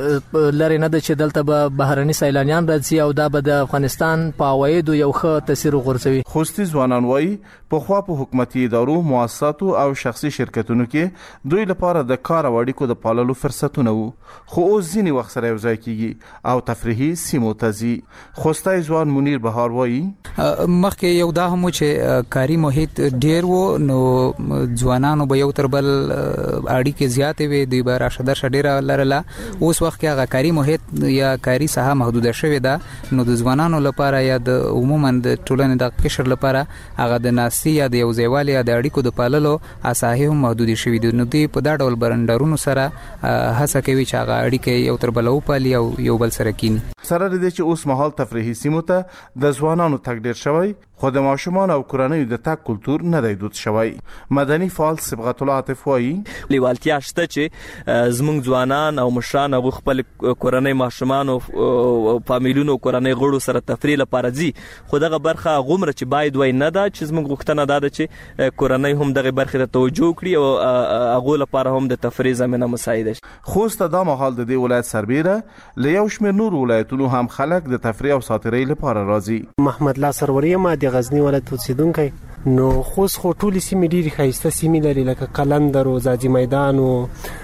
لری نه د چې دلته به بهرني سیلانیان راځي او دا به د افغانستان په عوایدو یو ښه تاثیر وغورځوي. خوستي ځوانان وایي په خوا په حکومتي ادارو، مؤسساتو او شخصي شرکتونو کې دوی لپاره د کار او اړیکو د پاللو فرصتونه وو، خو اوس ځینې وخت سره یو ځای کیږي او تفریحي سیمو ته ځي. خوستي ځوان منیر بهار وایي مخکې یو دا هم چې کاري محیط ډیر وو نو ځوانانو به یو تر بل اړیکې زیاتې وي دوی به راشه درشه ډیره لرله. اوس وخت کې هغه کاري محیط یا کاري ساحه محدوده شوې ده نو د ځوانانو لپاره یا د عموما د ټولنې د قشر لپاره هغه د ناسي یا د یو ځایوالي یا د اړیکو د پاللو اساسي هم محدودې شوې دي. نو دوی په دا ډول برندارونو سره هڅه کوي چې هغه اړیکې یو تر بل وپالي او یو بل سره کینی. سره د دې چې اوس مهال تفریحي سیمو ته د ځوانانو تګ ډیر شوی خو د ماشومان او کورنۍ د تګ کلتور نه دی دود شوی. مدني فعال صبغت الله عاطف وایي لیوالتیا شته چې زموږ ځوانان او مشران او خپل کورنۍ ماشومان او فامیلونو کورنۍ غړو سره تفریح لپاره ځي خو دغه برخه غومره چې باید وای نه ده چې زموږ غوښتنه ده چې کورنۍ هم دغه برخه ته توجه کړي او هغه لپاره هم د تفریح زمينه مساعده شي. خوست د مهال د دې ولایت سربیره له یو شمېر نور ولایتونو هم خلک د تفریح او ساتیرۍ لپاره راځي. محمد الله سروري ما د غزنی ولایت اوسیدونکی نو خوست خو ټولې سیمې ډېرې ښایسته سیمې لري لکه قلندر او زاجي میدان او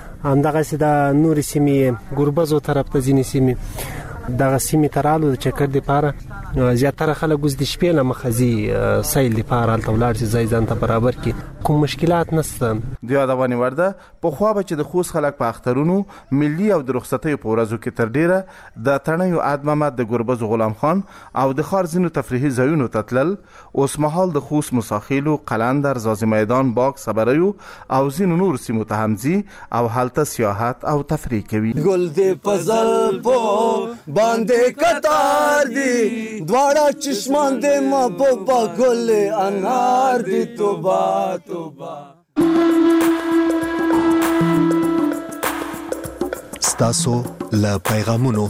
همدغسې د نورې سیمې ګربز او طرف ته ځینې سیمې دغه سیمې ته رالو د چکر دپاره زیاتره خلک اوس د شپې نه مخه ځي سیل دپاره هلته ولاړ شي ځای ځان ته برابر کړي کوم مشکلات نشته. د یادونې وړ ده پخوا به چې د خوست خلک په اخترونو ملي او د رخصتیو په ورځو کې تر ډیره د تڼیو عاد محمد د ګربز غلام خان او د ښار ځینو تفریحي ځایونو ته تلل. اوس مهال د خوست مساخیلو، قلندر، زازي میدان، باغ، صبریو او ځینو نور سیمو ته هم ځي او هلته سیاحت او تفریح کوي. ګل دې فضل په باندې کتار دی دواړه چشمان دې محبوبا ګل انهار دی توبه توبه. ستاسو له پیغامونو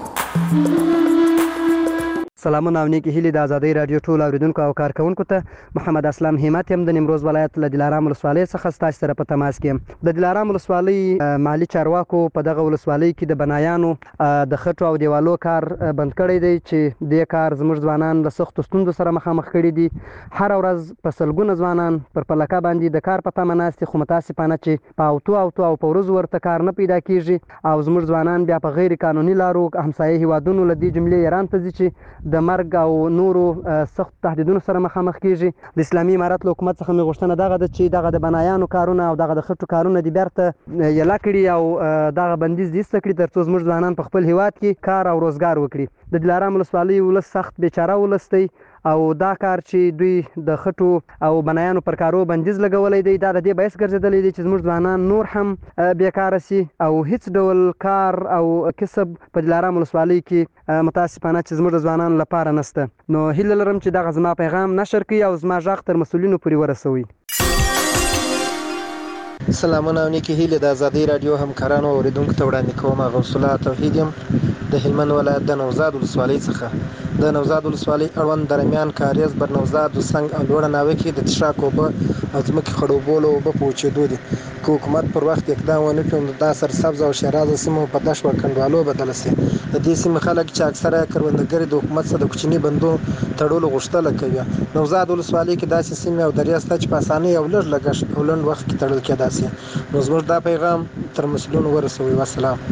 سلامونه او نیکی هیلې د ازادۍ رادیو ټول اوریدونکو او کارکونکو ته محمد اسلام همت یم د نیمروز ولایت له دلارام ولسوالۍ څخه ستاسو سره په تماس کې. د دلارام ولسوالۍ مالی چارواکو په دغه ولسوالۍ کې د بنایانو د خټو او دیوالو کار بند کړی دی چې دې کار زموږ ځوانان له سختو ستونزو سره مخامخ کړي دي. هر ورځ په سلګونه ځوانان پر پلکه باندې د کار په تمه ناست دي خو متاسفانه چې په اوتو اوتو او په ورځو ورته کار نه پیدا کیږي او زموږ ځوانان بیا په غیر قانوني لارو همسایه هیوادونو له دې جملې ایران ته ځي چې د مرګ او نورو سخت تهدیدونو سره مخامخ کیږي. د اسلامي امارت له حکومت څخه مې غوښتنه دغه ده چې دغه د بنایانو کارونه او دغه د خټو کارونه دې بیرته یلا کړي او دغه بندیز دې ایسته کړي تر څو زموږ ځوانان په خپل هیواد کې کار او روزګار وکړي. د دلارام ولسوالۍ ولس سخت بیچاره ولس دی او دا کار چې دوی د خټو او بنایانو پر کارو بندیز لګولی دی دا د دې باعث ګرځېدلی دی چې زموږ ځوانان نور هم بیکاره سي او هیڅ ډول کار او کسب په دلارام ولسوالۍ کې متاسفانه چې زموږ د ځوانانو لپاره نشته. نو هیله لرم چې دغه زما پیغام نشر کړي او زما غږ تر مسؤلینو پورې ورسوي. سلامونه نیکی هیله د آزادۍ رادیو همکارانو او اوریدونکو ته وړاندې کوم. غوث الله توحید یم د هلمند ولایت د نوزاد ولسوالۍ څخه. د نوزاد ولسوالۍ اړوند درمیان کاریز بر نوزاد وسنګ او لوړه ناوې کې د تشراک اوبه او ځمکې خړوبولو اوبه په وچېدو دي. که حکومت پر وخت اقدام ونه کړي نو دا سرسبز او شیرازه سیمه په دښت و کنډوالو بدله شي. د دې سیمې خلک چې اکثره کروندګر د حکومت څخه د کوچني بندو تړلو غوښتنه کوي. نوزاد ولسوالۍ کې داسې سیمې او دریا شته چې په اسانۍ او لږ لګښت او لنډ وخت کې تړل کېدای شي. نو زموږ دا پیغام تر مسؤلینو ورسوي. والسلام.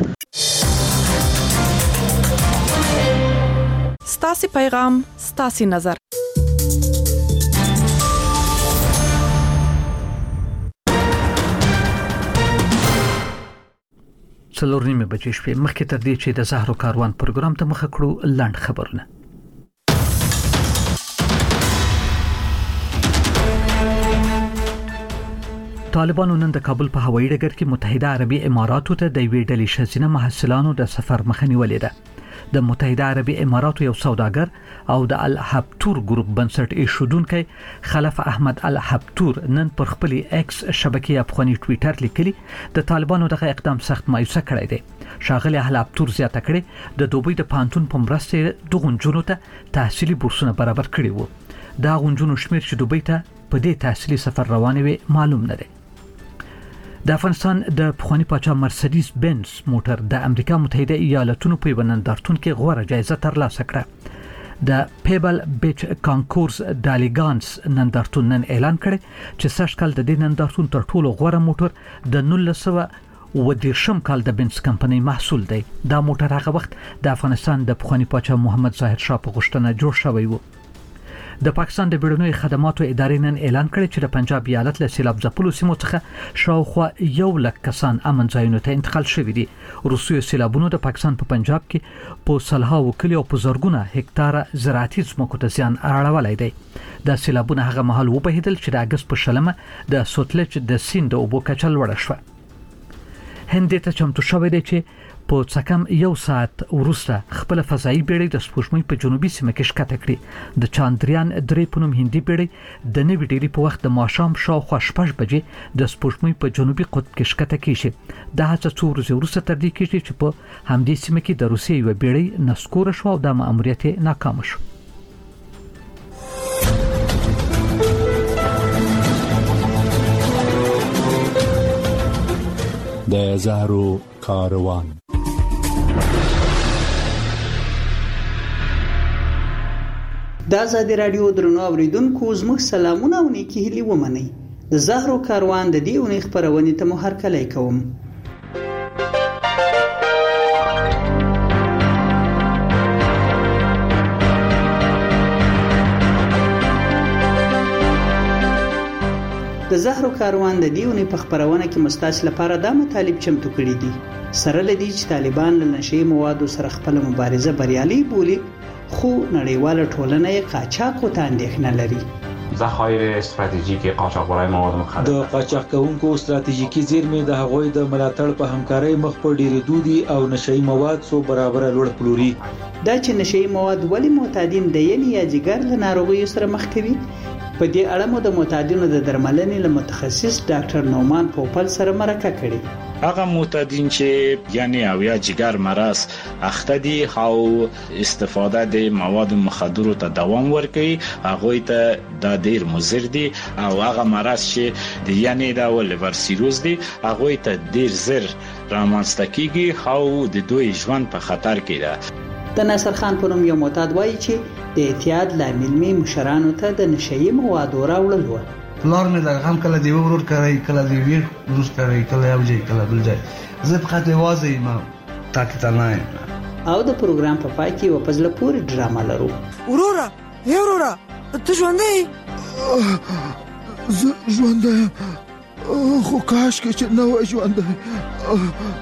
ستاسو پیغام ستاسو نظر. څلور نیمه بجې شپې مخکې تر دې چې د زهرو کاروان پروګرام ته مخه کړو لاند خبرونه. طالبانو نن د کابل په هوایي ډګر کې متحده عربي اماراتو ته د ویډیو ډلې شزینه محصلانو د سفر مخه نیولې ده. د متحده عربي اماراتو یو سوداګر او د الحبتور ګروپ بنسټ ایشودونکو خلف احمد الحبتور نن پر خپل ایکس شبکې افغاني ټوئیټر لیکلي د طالبانو دغه اقدام سخت مایوسه کړی دی. شاغلی الحبتور زیاته کړي د دوبۍ د پانتون په مرسته د غونجونو ته تحصیلي بورسونه برابر کړي وو. دا غونجونو شمیر چې دوبۍ ته په دې تحصیلي سفر روان وي معلوم نه دی. د افغانستان د پخوانی پاچا مرسډیز بنز موټر د امریکا متحده ایالاتونو په ونندارتون کې غوړه جایزه ترلاسه کړه. د پیبل بیچ کانکورس دالیګانس نندارتون نن اعلان کړ چې سږ کال د دې نندارتون تر ټولو غوړه موټر د نولس سوه و دیرشم کال د بنز کمپنۍ محصول دی. دا موټر هغه وخت د افغانستان د پخوانی پاچا محمد ظاهر شاه په غوښتنه جوړ شوی و. د پاکستان د بیړنیو خدماتو ادارې نن اعلان کړی چې د پنجاب ایالت له سیلاب ځپلو سیمو څخه شاوخوا یو لک کسان امن ځایونو ته انتقال شوي دي. روسیې سیلابونو د پاکستان په پنجاب کې په سلهاوو کلیو په زرګونه هکتاره زراعتي ځمکو ته زیان اړولی دی. د سیلابونو هغه مهال وبهیدل چې د اګست په شلمه د سوتلج د سیند د اوبو کچه لوړه شوه. هند ته چمتو شوی دی چې په څکم یو ساعت وروسته خپل فضایي بیړۍ د سپوږمۍ په جنوبي سیمه کې ښکته کړې. د چاندریان درې په نوم هندي بیړۍ د نوي ډیری په وخت د ماښام شاوخوا شپږ بجې د سپوږمۍ په جنوبي قطب کې ښکته کیږي. دا هڅه څو ورځې وروسته تر دې کېږي چې په همدې سیمه کې د روسیې یو بیړۍ نسکوره شو او د ماموریت ناکام شو. د زهرو کاروان. د آزادۍ رادیو درنو اوریدونکو زموږ سلامونه او نیکی هیلې ومنئ. د زهرو کاروان د دې اونۍ خبرونې ته مو هرکلی کوم. د زهرو کاروان د دې اونۍ په خبرونه کې مستاس لپاره دا مطالب چمتو کړي دي. سره لدی چې طالبان له نشي موادو سره خپل مبارزه بریالي بولي، خو نړیواله ټولنه یې قاچاق ته اندېښنه لري. ذخایر استراتیژیک قاچاقبرای مواد مخدر. د قاچاق کوونکو استراتیژیکي زیرمې د هغوی د ملاتړ په همکارۍ مخ په ډیرېدو دي او نشئی مواد څو برابر لوړ پلوري. دا چې نشئی مواد ولې معتادین د ینې یا جګر له ناروغیو سره مخ کوي، په دې اړه مو د معتادینو د درملنې له متخصص ډاکټر نومان پوپل سره مرکه کړې. هغه معتادین چې یعنی او یا جګر مرض اخته دي او استفاده د مواد مخدر ته دوام ورکوي، هغه ته د ډیر مضر دي. او هغه مرض چې د یعنی د لیور سیروز دي، هغه ته ډیر زر رامنځته کیږي او د دوی ژوند په خطر کې ده. د ناصر خان په نوم یو معتاد وایي چې د اعتیاد لامل می مشرانو ته د نشئی موادو راوړل و. پلار مې د غم کله دی ورور کوي، کله دی ویر روز کوي، کله یو ځای کله بل ځای. زه په خاطر واځي ما تاکي ته نه. او د پروګرام په پای کې یو پزله پوری ډراما لرو. ورورا یو ورورا ته ژوندې؟ زه ژوندې خو کاش کې چې نه وای ژوندې.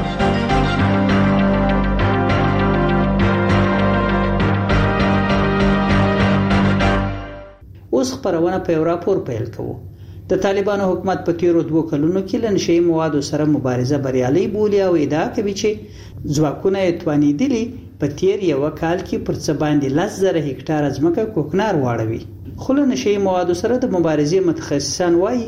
اوس خبرونه په یو راپور پیل کوو. د طالبانو حکومت په تیرو دوه کلونو کې له نشئی موادو سره مبارزه بریالي بولي او ادعا کوي چې ځواکونه یې توانیدلي په تیر یو کال کې پر څه باندې لس زره هکتار ځمکه کوکنار واړوي. خو له نشئی موادو سره د مبارزې متخصصان وایي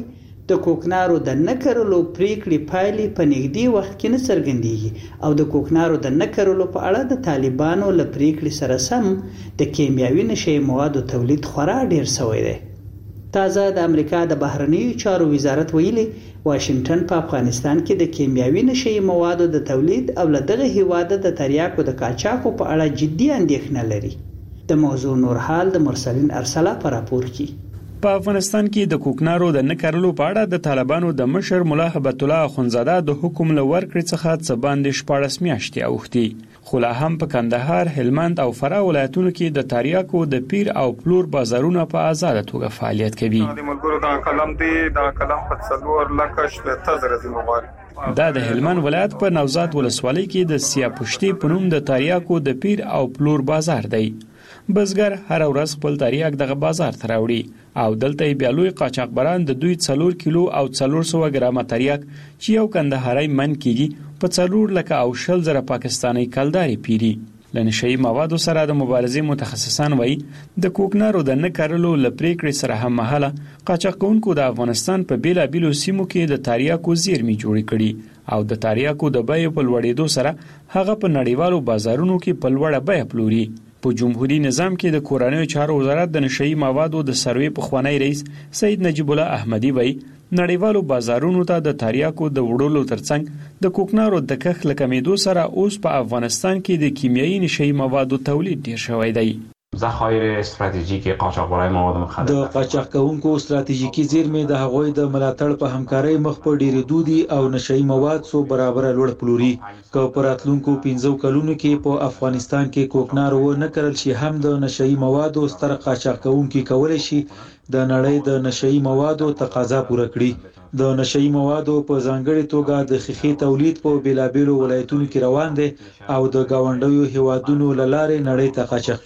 د کوکنارو د نه کرلو پریکړې پایلې په نږدې وخت کې نه څرګندېږي او د کوکنارو د نه کرلو په اړه د طالبانو له پریکړې سره سم د کیمیاوي نشي موادو تولید خورا ډیر شوی دی. تازه د امریکا د بهرنیو چارو وزارت ویلي واشنگټن په افغانستان کې د کیمیاوي نشي موادو د تولید او له دغه هیواده د تریاکو د قاچاقو په اړه جدي اندېښنه لري. د موضوع نور حال د مرسلین ارسلا پر راپور کې. په افغانستان کې د کوکنارو د نه کرلو په اړه د طالبانو د مشر مولا هبت الله اخونزاده د حکم لور کړ څخه څه باندې شپږ میاشتې اوختي، خو لا هم په کندهار، هلمند او فراه ولایتونو کې د تریاکو د پیر او پلور بازارونه په آزاد توګه فعالیت کوي. د ملګرو د قلم دی د قلم په څلور لکه شپږ زره زموږ دا د هلمند ولایت په نوزاد ولسوالۍ کې د سیاپشتي په نوم د تریاکو د پیر او پلور بازار دی. بزګر هر ورځ خپل تریاک دغه بازار ته راوړي او دلته بیا لوی قاچاقبران د دوی څلور کیلو او څلور سوه ګرامه تریاک چې یو کندهاري من کیږي په څلور لکه او شل زره پاکستاني کلداري پیری. لنشي موادو سره د مبارزې متخصصان وایي د کوکنارو د نه کرلو لپریکړې سره هم مهاله قاچاقونکو د افغانستان په بیلابیلو سیمو کې د تریاکو زیرمې جوړې کړي او د تریاکو د بیې په لوړېدو سره هغه په نړیوالو بازارونو کې په لوړه بیه پلوري. په جمهوریت نظام کې د کورنیو چارو وزارت د نشئی موادو د سروې پخوانی رئیس سید نجیب الله احمدی وایي نړیوالو بازارونو ته د تریاکو د وړلو ترڅنګ د کوکنارو د کښ لکمېدو سره اوس په افغانستان کې د کیمیاوي نشئی موادو تولید ډیر شوی دی. ذخایر استراتیژیک قاچاقبرای مواد مخدر د قاچاق کوونکو استراتیژیکي زیرمې د هغوی د ملاتړ په همکارۍ مخ په ډیرېدو دي او نشئی مواد څو برابر لوړ پلوري. که په راتلونکو پنځو کلونو کې په افغانستان کې کوکنار و نه کرل شي هم د نشئی موادو ستر قاچاق کوونکي کولی شي د نړۍ د نشئی موادو تقاضا پوره کړي. د نشئی موادو په ځانګړي توګه د خخي تولید په بیلابیلو ولایتونو کې روان دي او د گاونډیو هیوادونو له لارې نړۍ ته قاچاق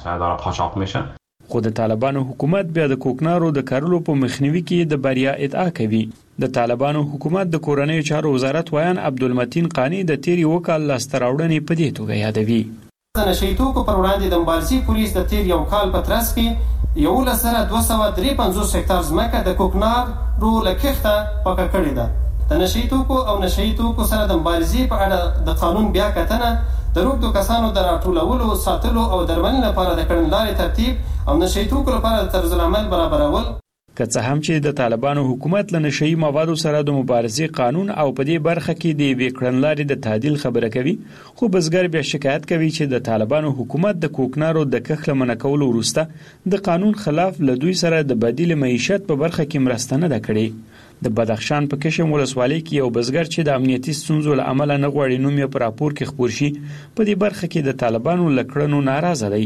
کیږي. خو د طالبانو حکومت بیا د کوکنارو د کرلو په مخنیوي کې د بریا ادعا کوي. د طالبانو حکومت د کورنیو چارو وزارت ویان عبدالمتین قانی د تیری وکال لاستراوړنې په دې توګه یادوي. د نشئی توکو پر وړاندې د مبارزې پولیس د تیر یو کال په ترڅ کې یولس زره دوه سوه درې پنځوس هکتار ځمکه د کوکنارو له کښته پاکه کړې ده. د نشئی توکو او نشئی توکو سره د مبارزې په اړه د قانون بیا کتنه د روږدو کسانو د راټولولو، ساتلو او درملنې لپاره د کړنلارې ترتیب او نشئی توکو لپاره د طرز العمل برابرول. که څه هم چې د طالبانو حکومت له نشئی موادو سره د مبارزې قانون او په دې برخه کې د یوې کړنلارې د تعدیل خبره کوي، خو بزګر بیا شکایت کوي چې د طالبانو حکومت د کوکنارو د کښ له منع کولو وروسته د قانون خلاف له دوی سره د بدیل معیشت په برخه کې مرسته نه ده کړې. د بدخشان په کشم ولسوالۍ کې یو بزګر چې د امنیتي ستونزو له امله نه غواړي نوم یې په راپور کې خپور شي په دې برخه کې د طالبانو له کړنو ناراضه دی.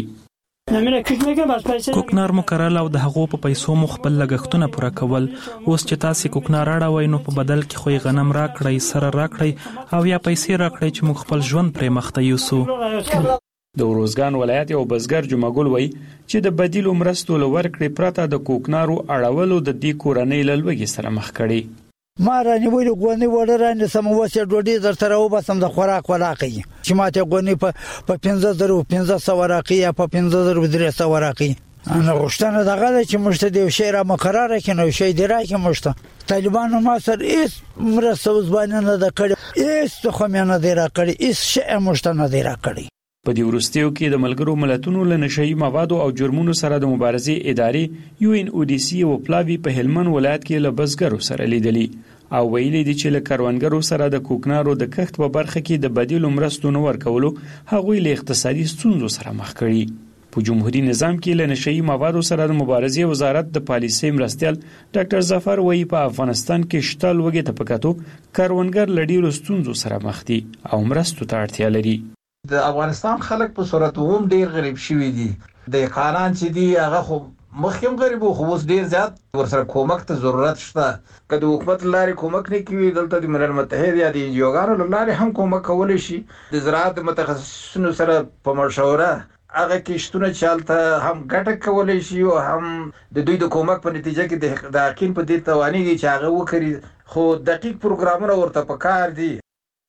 کوکنار مو کرل او د هغو په پیسو مو خپل لګښتونه پوره کول. اوس چې تاسو کوکنار اړوي نو په بدل کې خو غنم راکړی، سره راکړی او یا پیسې راکړی چې موږ خپل ژوند پرې مخته یوسو. د وروزګان ولایت یو بزګر جمعګل وای چې د بدیلو مرستو لور کړې پرته د کوکنارو اړولو د دې کورنۍ لوګي سره مخ کړي. ما راني ویل غونې وړه راني سم وسه ډوډۍ در سره وبسم د خوراک ولاقي چې ماته غونې په په پنځه زره پنځه سوه راقي یا په پنځه زره درې سوه راقي. انا غوښتنه دغه چې مشته دی شی را مقرره کینو شی دی راکې مشته طالبانو ما سره هیڅ مرسته وزبانه نه ده کړې، هیڅ خو مې نه دی را کړې، هیڅ شی مشته نه دی را کړې. په دې وروستیو کې د ملګرو ملتونو له نشئی موادو او جرمونو سره د مبارزې ادارې یو ان او ډي سي او پلاوی په هلمند ولایت کې له بزګرو سره لیدلي او ویلي دي چې له کروندګرو سره د کوکنارو د کښت په برخه کې د بدیلو مرستو نه ورکولو هغوی له اقتصادي ستونزو سره مخ کړي. په جمهوریت نظام کې له نشئی موادو سره د مبارزې وزارت د پالیسۍ مرستیال ډاکټر ظفر وایي په افغانستان کې شته لوږې ته په کتو کروندګر له ډېرو ستونزو سره مخ دي او مرستو ته اړتیا لري. د افغانستان خلک په صورت هم ډیر غریب شوي دي. د قانون چې دی هغه خو مخکې غریب خو اوس ډیر زیات ورسره کومک ته ضرورت شته. که د حکومت لارې کومک نه کوي دلته د ملل متحد یا د انجیوګانو لارې هم کومک کولی شي. د زراعت متخصصینو سره په مشوره هغه کښتونه چالته هم ګټه کولی شي او هم د دوی د کومک په نتیجه کې د حقین په دې توانېږي چې هغه وکړي، خو دقیق پروګرامونه ورته پکار دي.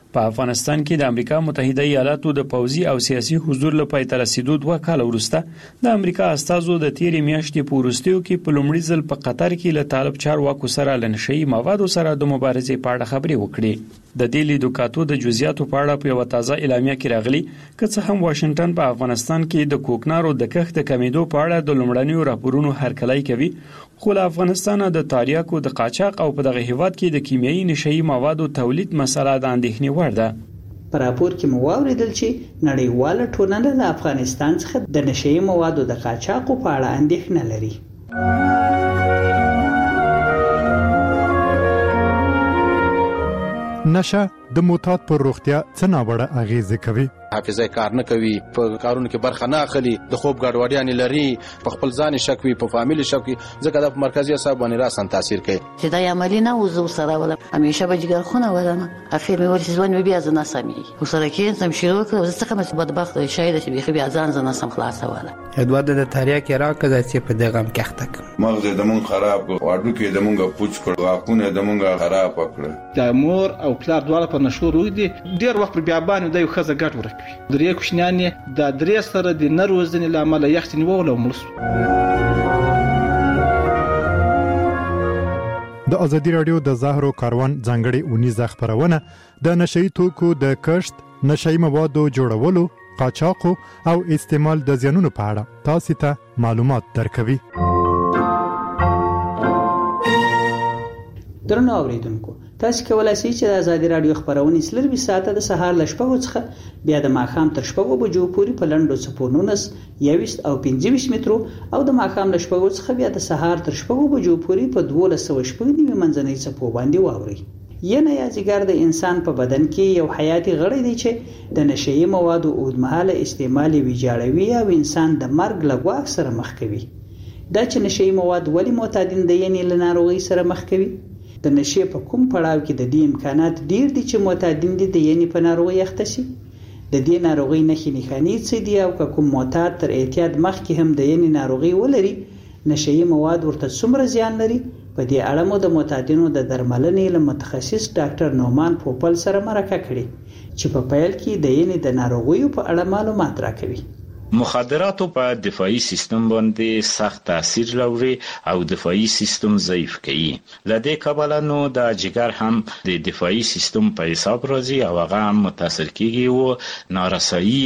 په افغانستان کې د امریکا متحده ایالاتو د پوځي او سیاسي حضور لپاره تر رسیدو دوه کال وروسته د امریکا استازو د تیرې میاشتې په وروستیو کې په لومړي ځل په قطر کې له طالب چارواکو سره لنشي موادو سره د مبارزې په اړه خبرې وکړې. د دې لیدوکاتو د جزئیاتو په اړه په یو تازه اعلامیه کې راغلي که څه هم واشنگټن په افغانستان کې د کوکنارو د کښت کمیدو په اړه د لومړنیو راپورونو هرکلی کوي، خو له افغانستان د تاریاکو د قاچاق او په دغه هیواد کې د کیمیاوي نشئی موادو تولید مسله د اندېښنې وړ ده. په راپور کې مو واوریدل چې نړیواله ټولنه له افغانستان څخه د نشئی موادو د قاچاق په اړه اندېښنه لري. نشه د معتاد پر روغتیا څه ناوړه اغیزه کوي؟ حافظه کار نه کوي، په کارونو کې برخه نه اخلي، د خوب ګډوډیان لري، په خپل ځان شک وي، په فامیل شک وي، ځکه د مرکزی اعصاب باندې راسن تاثیر کوي. چې دا عملی نه وزو سره ولا همیشه به جګر خونه ولنه اخر مې ورته ځوان بیا ځنه سمي وسره کې سم شروع کړ څه کوم بدبخت شاید چې بیا بیا ځان ځنه سم خلاص ولا ادوار د تاریخ کې راکړه چې په دغه مکحتک مغز د مون خراب واډو کې د مونږه پوچ کړ واکونه د مونږه خراب کړ. د مور او پلار دواړه په نشو روي دي ډیر وخت بیا باندې د یو خزه ګټ ورکوي. درې کوښنانې د درې سره د نروزنې لامل یختنی وول او ملس. د ازادي رادیو د زهرو کاروان ځانګړي اونیزه خبرونه د نشئی توکو د کښت، نشئی موادو جوړولو، قاچاق او استعمال د زیانونو په اړه تاسو ته معلومات درکوي. درنو اوریدونکو، تاسو کولای شئ چې د ازادي رادیو خبرونه سلر به ساعته د سهار ل شپږو څخه بیا د ماښام تر شپږو بجو پورې په لنډو څپونونس یويست او پنځه ویشت مترو او د ماښام ل شپږو څخه بیا د سهار تر شپږو بجو پورې په دوه سوه شپږ نیمه منځنۍ څپو باندې واوري. ینه یا ځګر د انسان په بدن کې یو حیاتي غړی دی چې د نشئی موادو اوږدمهاله استعمال ویجاړوي او انسان د مرګ له ګواښ سره مخ کوي. دا چې نشئی مواد ولې معتادین د ینې له ناروغۍ سره مخ کوي؟ د نشې په کوم پړاو کې د دې امکانات ډیر دي چې معتادین دي د ینې په ناروغۍ اخته شي؟ د دې ناروغۍ نښې نښانې څه دي او که کوم معتاد تر اعتیاد مخکې هم د ینې ناروغۍ ولري، نشئی مواد ورته څومره زیان لري؟ په دې اړه مو د معتادینو د درملنې له متخصص ډاکټر نومان پوپل سره مرکه کړې چې په پیل کې د ینې د ناروغیو په اړه معلومات راکوي. مخدراتو په دفاعي سیستم باندې سخت تاثیر لري او دفاعي سیستم ضعیف کوي. لدې کبله نو د جګر هم د دفاعي سیستم په حساب راځي او هغه هم متاثر کیږي او نارسایی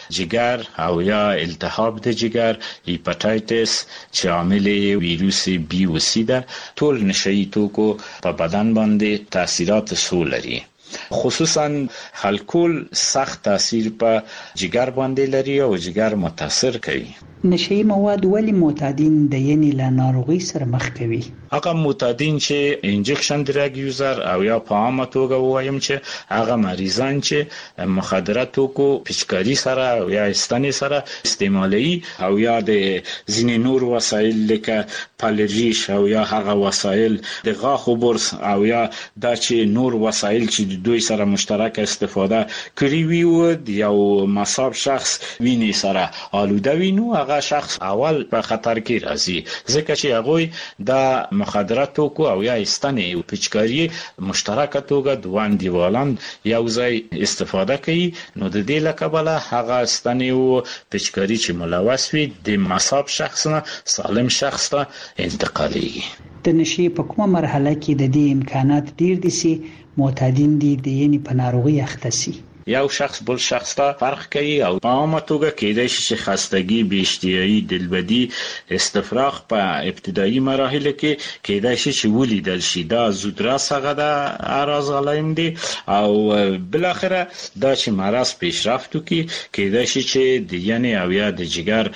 جګر او یا التهاب د جګر، هیپاتایتس چې عامل ویروس بی او سی ده، ټول نشئی توکو په بدن باندې تاثیرات سو لري. خصوصا الکول سخت تاثیر په جګر باندې لري او جګر متاثر کوي. نشئی مواد ولی معتادین د ینې له ناروغۍ سره مخ کوي؟ هغه معتادین چې انجکشن ډرګ یوزر او یا په عامه توګه وایم چې هغه مریضان چې مخدرات توکو پچکاری سره او یا استنې سره استعمالي او یا د ځینې نور وسایل لکه پالریش او یا هغه وسایل د غاښو برس او یا دا چې نور وسایل چې دوی سره مشترک استفاده کړی وي او د یو مصاب شخص ویني سره آلوده وینو، هغه شخص اول په خطر کې راځي ځکه چې هغه د مخدرات توکو او یا استنې او پچکاری مشترک توګه دوان دیوالان یو ځای استفاده کوي. نو د دې لکبله هغه استنې او پچکاری چې ملوث وي د مصاب شخص نه سالم شخص ته انتقالېږي. د نشې په کومه مرحله کې د دې امکانات ډیر دي چې معتادین دي د ینې په ناروغۍ اخته شي؟ یو شخص بل شخص ته فرق کوي او په عامه توګه کېدای شي چې خستګي، بېاشتهایي، دلبدي، استفراغ په ابتدایي مراحلو کې کېدای شي چې ولیدل شي. دا زودرس هغه د اعراض غلایم دي او بل اخره دا چې مرض پیشرفت وکړي کېدای شي چې د ینې او یا د جګر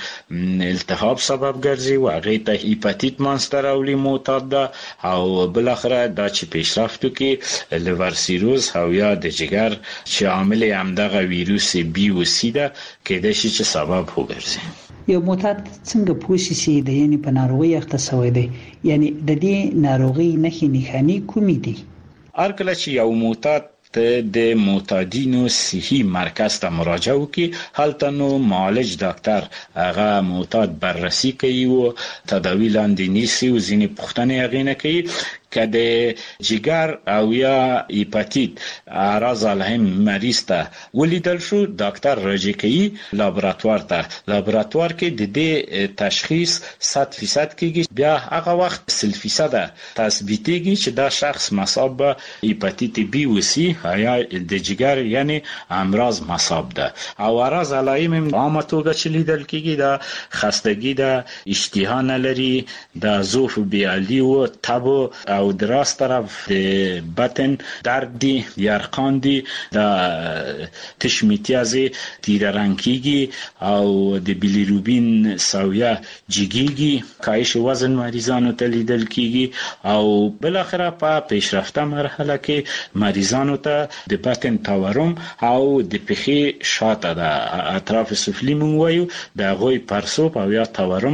التهاب سبب ګرځي او هغه ته هیپاتیت مانسته راولي معتاد ده او بل اخره دا چې پیشرفت وکړي لیور سیروز او یا د جګر چې عامل همدغه ویروس بی او سی ده کېدای شي چې سبب وګرځي. یو معتاد څنګه پوښي چې د ینې په ناروغۍ اخته شوی دی؟ یعنی د دې ناروغۍ نښې نښانې کومې دي؟ هر کله چې یو معتاد ته د معتادینو صحي مرکز ته مراجعه وکړي، هلته نو معالج ډاکټر هغه معتاد بررسي کوي او تداوی لاندې نیسي او ځینې پوښتنې هغې نه کوي. که د جګر او یا هپاتیت اعراض علیهم مریض ته ولیدل شو، ډاکټر راجع کوي لابراتوار ته. لابراتوار کې د دې تشخیص صد فیصد کېږي، بیا هغه وخت سل فیصد تثبیتېږي چې دا شخص مصاب به هپاتیت بی وسی یا د جګر یعنی امراض مصاب ده. او اعراض علایم عامه توګه چې لیدل کېږي دا خستګي ده، اشتها نه لري، د ضعف بیالي او تب او د راست طرف د بطن درد دي، یرقان دي، د تش میتیازي تیره رنګ کېږي او د بیلیروبین سویه جګیږي. کاهش وزن مریضانو ته لیدل کېږي او بل اخره په پیشرفته مرحله کې مریضانو ته د بطن تورم او د پخې شاته د اطراف سفلی مونږ وایو د غوي پرسوب او یا تورم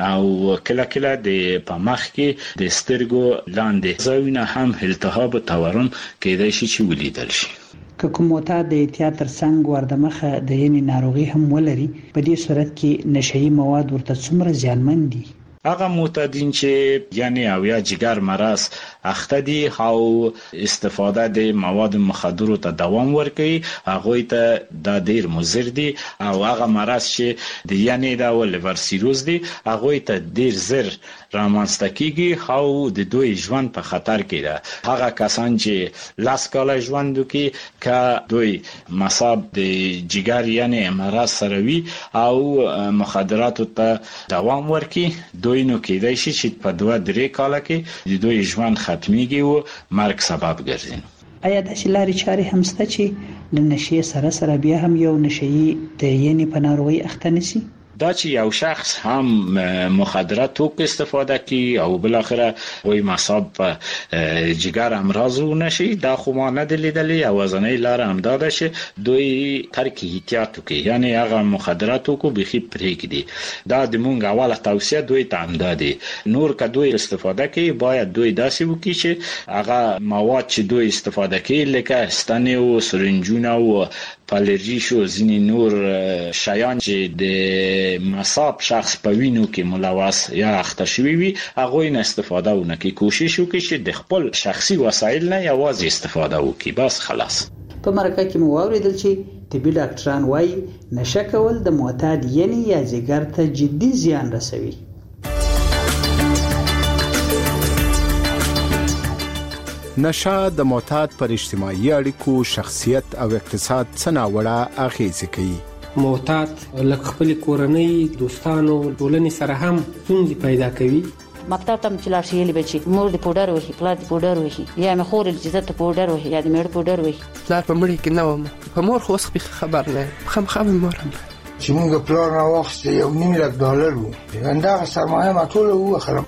او کله کله د په مخ کې د سترګو لاندې ځایونه هم التهاب او تورم کېدای شي چې ولیدل شي. که کوم معتاد د تیاتر څنګه وردمخه د یعنی ناروغي هم ولري، په دې صورت کې نشئی مواد ورته څومره زیانمن دي؟ هغه معتادین چې یعنی او یا جګر مرض اخته دي او استفاده د مواد مخدر ته دوام ورکوي، هغه ته د ډیر مضر دي. او هغه مرض چې د یعنی د لیور سیروز دي، هغه ته ډیر زر رامنځته کیږي او د دوی ژوند په خطر کې ده. هغه کسان چې لاس کاله ژوند کوي که دوی مصاب د جګر یعنی مرض سره وي او مخدرات ته دوام ورکوي، دوی نو کېدای شي چې په دوه درې کاله کې د دوی ژوند ختميږي او مرګ سبب ګرځي. آیا د شلاري چاري هم ست چې د نشي سره سره بیا هم یو نشي د یعنی په ناروغي اخته نشي؟ دا چې یو شخص هم مخدرات توک استفاده کوي او بل اخره وای مصاب په جګر امراض نشي، دا خو ما نه دلیدلی. او ځنې لار هم دا ده چې دوی ترک احتیاط کوي، یعنی هغه مخدرات کو بخي پرېږدي. دا د مونږ اوله توصیه دوی ته هم ده دي. نور که دوی استفاده کوي باید دوی داسې وکړي چې هغه مواد چې دوی استفاده کوي لکه ستنې او سرنجونه او پالرژي شو ځینې نور شیان چې د مصاب شخص په وینو کې ملوث یا اخته شوی وي، هغه نه استفاده ونه کوي. کوشش وکړي چې د خپل شخصي وسایل نه یوازې استفاده وکړي، بس خلاص. په مرکه کې مو واوریدل چې طبي ډاکټران وایي نشه کول د معتاد یعنی یا جګر ته جدي زیان رسوي. نشه د معتاد پر اجتماعي اړیکو، شخصیت او اقتصاد څه ناوړه اغیزه کوي. معتاد لکه خپل کورنۍ، دوستانو، ټولنې سره هم ستونزې پیدا کوي. مکتب ته چې لاړ شي یلی بچي مور د پودر وهي، پلار د پودر وهي، یا مې خور د عزت پودر وهي، یا د مېړه پودر وهي. پلار په مړي کې نه وم، په مور خو اوس خبر نه خامخا مور هم چې موږ پلار نه واخیست یو نیم لک ډالر وو، همدغه سرمایه ما ټوله ووخرم.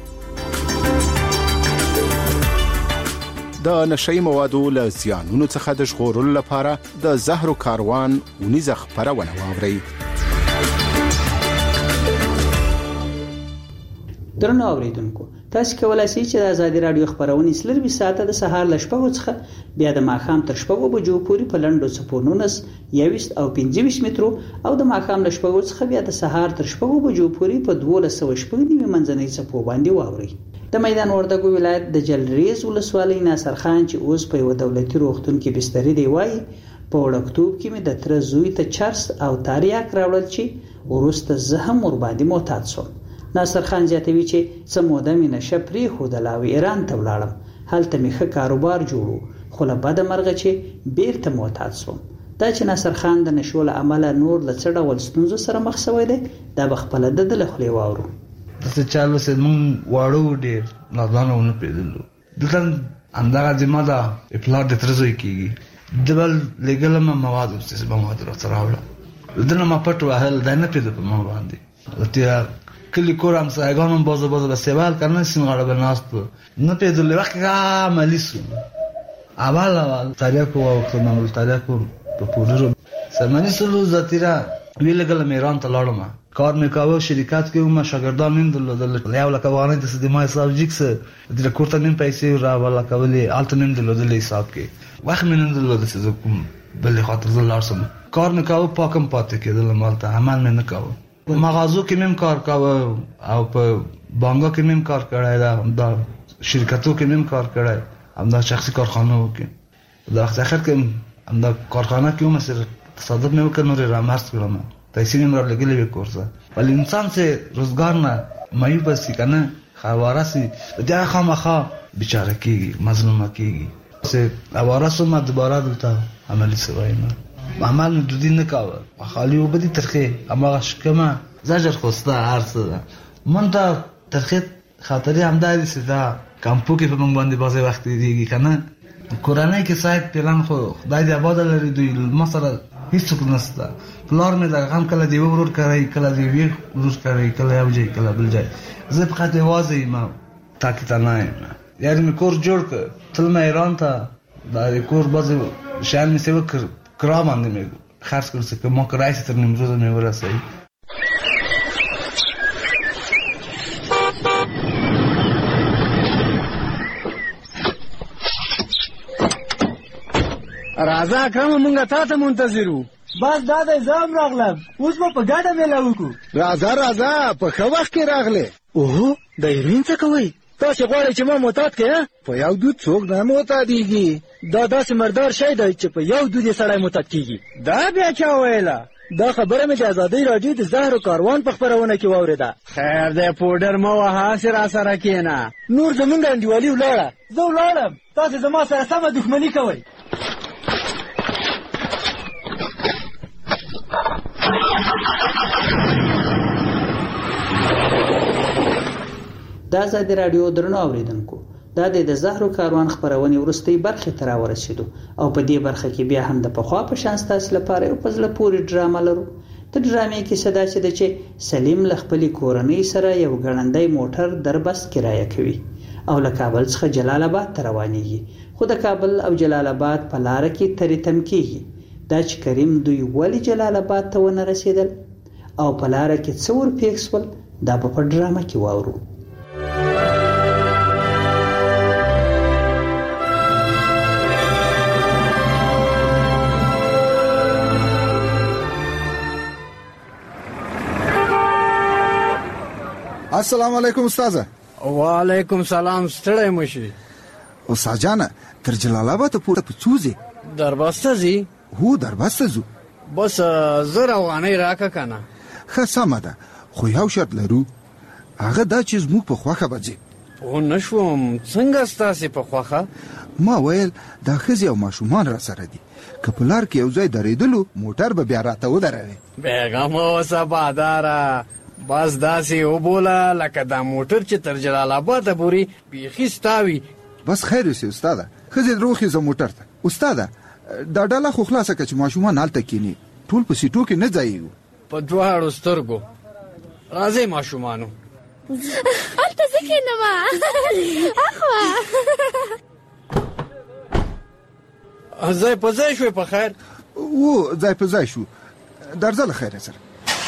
د نشئی موادو له زیانونو څخه د ژغورلو لپاره د زهرو کاروان ونیزه خپرونه واورئ. درنو اوریدونکو، تاسو کولای شئ چې د آزادي رادیو خبرونه سلروي ساعته د سهار ل شپږ څخه بیا د ماښام تر شپږ بجو پورې په لندو سپونونس یويست او پنځه ویشت مترو او د ماښام ل شپږ څخه بیا د سهار تر شپږ بجو پورې په دولس سوه شپږ نیمه منځنۍ څپو باندې واورئ. د میدان وردګو ولایت د جلریز ولسوالۍ ناصر خان چې اوس په یو دولتي روغتون کې بستري دی وایي په وړکتوب کې مې د تر زوی ته چرس او تاریاک راوړل چې ورسته زه هم ور باندې معتاد شوم. ناصر خان زیاتوي چې څه موده مې نشه پرې ښودله او ایران ته ولاړم، هلته مې ښه کاروبار جوړو، خو له بده مرغه چې بیرته معتاد شوم. دا چې ناصر خان د نشو له امله نور له څه ډول ستونزو سره مخ شوی دی، دا به خپله د ده له خولې واورو. داسې چالو سه مونږ واړو ډېر نادانه ونه پرېږدلو. دلته همدغه ذمه ده پلار د تره زوی کېږي، ده به لېږلم مواد اوس به مواد راته راوړه، ده نه ما پټ وهل دی نه پرېږده په ما باندې. کلی کور همسایگان هم بازه بازه به سیوال کردن سینغاړه به ناست و نه پېژندل وخت عملی سو اول اول تاریخ او کلمه تاریخ په پودر سرمنی سلو زتیرا ویلګل میران ته لاړم کار مې کاوه شرکت کې هم شاګردان نن دل یو لکه وانه د سدمای صاحب جکس د کوټه نن پیسې را ولا کولې الته نن دل دل حساب کې وخت مې نن دل د څه کوم بل خاطر دل لارسم کار مې کاوه پاکم پاتې کېدل مالته عمل مې نه کاوه په مغازو کې مم کار کاوه او په بانګو کې مم کار کړای دا شرکتو کې نیم کار کړای همدا شخصي کارخانه وکي دا اخر کې همدا کارخانه کې هم سره تصادف مې وکړ نور را مارس کړم پیسې مې را لګلې وکورځه ول انسان سے روزګار نه مایو بس کنه خواره سي دا خامخا بیچاره کیږي مظلومه کیږي سه اواره سم دوباره دلته عملي سوای نه عمل د دې نه کاوه خالي وبدي ترخه اما شکمه زجر خوسته ارسه منته ترخه خاطرې همداري سدا کمپو کې په مونږ باندې بازه وخت دیږي کنه کورانه کې سایت پلان خو خدای دې آباد لري دوی مثلا هیڅ څه نشته پلار مې دا غم کله دی ورور کوي کله دی وی ورور کوي کله یو ځای کله بل ځای زه په خاطر وازه ما تاکي نه یار مې کور جوړ ک تل مې ایران ته دا کور بازه شان مې سیو کر کرا باندې مې خرڅ کړ څه کوم کرای تر نیمروز مې ورسې راځه اکرم مونږه تا ته منتظرو بس دا د زام راغلم اوس به په ګاډه میله وکړو راځه راځه په ښه وخت کې راغلې اوهو د ایرین څه کوئ تاسې غواړئ چې ما معتاد کړې په یو دود څوک نه معتادېږي دا داسې مردار شی دی چې په یو دود یې سړی معتاد کېږي دا بیا چا ویله دا خبره مې د ازادۍ راډیو د زهر و کاروان په خپرونه کې واورېده خیر دی پوډر مه وهه هسې راسره کښېنه نور زمونږ انډیوالي ولاړه زه ولاړم تاسې زما سره سمه دښمني کوئ د ازادي راډیو درنو اوریدونکو دا د زهرو کاروان خبرونه ورستۍ برخه تر ورسېدو او په دې برخه کې بیا هم د پخوا په شان ستاسو لپاره یو پزله پوری ډرامه لرو د ډرامې کې صدا چې د چې سلیم لخپلی کورنۍ سره یو ګړندۍ موټر دربست کرایه کوي او له کابل څخه جلال آباد ته روانېږي خو د کابل او جلال آباد په لار کې ترې تم کېږي دا چې کریم دوی ولی جلال آباد ته ونه رسیدل او په لار کې څو ور پیښ شول دا په ډرامه کې واورو السلام علیکم استاد وعلیکم سلام ستړی مشي استاد جان تر جلال آباد پورته پڅوزي دربسته زی هو دربسته زو بس زره وانه راکا کنه ښه سمه ده خو یو شرط لرو هغه دا چې زموږ په خوخه بځي او نشوم څنګه ستاسو په خوخه ما ویل دا خزي او ماشومان را سره دي کپلار کې یو ځای درېدلو موټر به بیا راته ودروي بیګم اوسه باداره بس داسې وبوله لکه دا موټر چې تر جلال آباد پورې بیخي ستاوي بس خیر اوسې استاده ښځې دروخي زه موټر ته استاده دا ډاله خو خلاصه که چې ماشومان هلته کینی ټول په سیټو کې نه ځایېږو په دواړو سترګو راځئ ماشومانو هلته زه کښېنمه اخوا ځای په ځای شوې په خیر و ځای په ځای شو درځه له خیره سره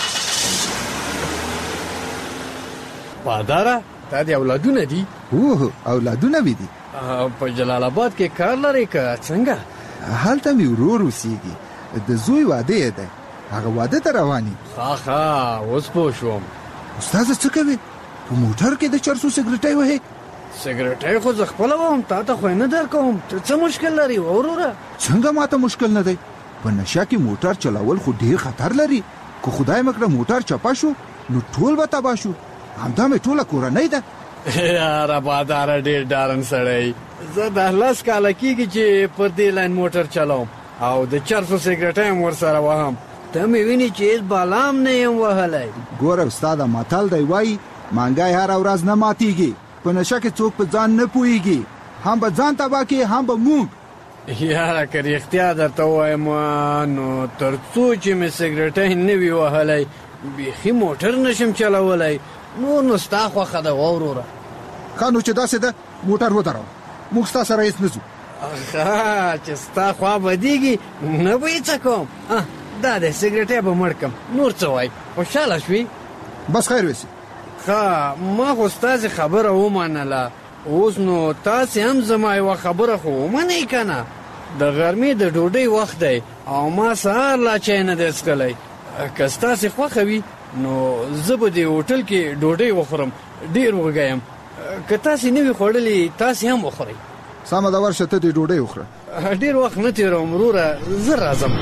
باداره تا دې اولادونه دي اوه اولادونه مې دي په جلال آباد کې کار لرې که څنګه هلته مې ورور اوسېږي د زوی واده یې دی هغه واده ته روان یي ښه ښه اوس پوه شوم استاده څه کوې په موټر کې د چرسو سګرټۍ وهې سګرټۍ خو زه خپله وم تا ته خو یې نه درکوم ته څه مشکل لري وروره څنګه ماته مشکل نه دی په نشه کې موټر چلول خو ډېر خطر لري که خدای مه کړه موټر چپه شو نو ټول به تباه شو همدا مې ټوله کورنۍ ده یاره باداره ډېر ډارن سړی زه د لس کاله کېږي چې پر دې لاین موټر چلوم او د چرسو سګرټۍ هم ورسره وهم ته مې ویني چې هېڅ بالام نه یم وهلی ګوره استاده متل دی وایي مانګی هره ورځ نه ماتېږي په نشه کې څوک په ځان نه پوهېږي هم به ځان تباه کړي هم به موږ یاره که رښتیا درته ووایم نو تر څو چې مې سګرټۍ نه وي وهلی بیخي موټر نشم چلولی نور نو ستا خوښه ده ووروره ښه نو چې داسې ده موټر ودروه موږ ستا سره هېڅ نه ځو ښه چې ستا خوا بدېږي نه به یې څه کوم دا دی سګرټۍ به مړ کړم نور څه وایي خوشحاله شوې بس خیر ویسي ښه ما خو ستاسې خبره ومنله اوس نو تاسې هم زما یوه خبره خو ومنئ که نه د غرمې د ډوډۍ وخت دی او ما سهار لا چای نه دی څښلی که ستاسې خوښه وي نو زه به دې هوټل کې ډوډۍ وخورم ډېر وږی یم که تاسې نه وي خوړلې تاسې هم وخورئ. سمه ده ورشه ته دې ډوډۍ وخوره. ډېر وخت نه تېروم وروره، زه راځم.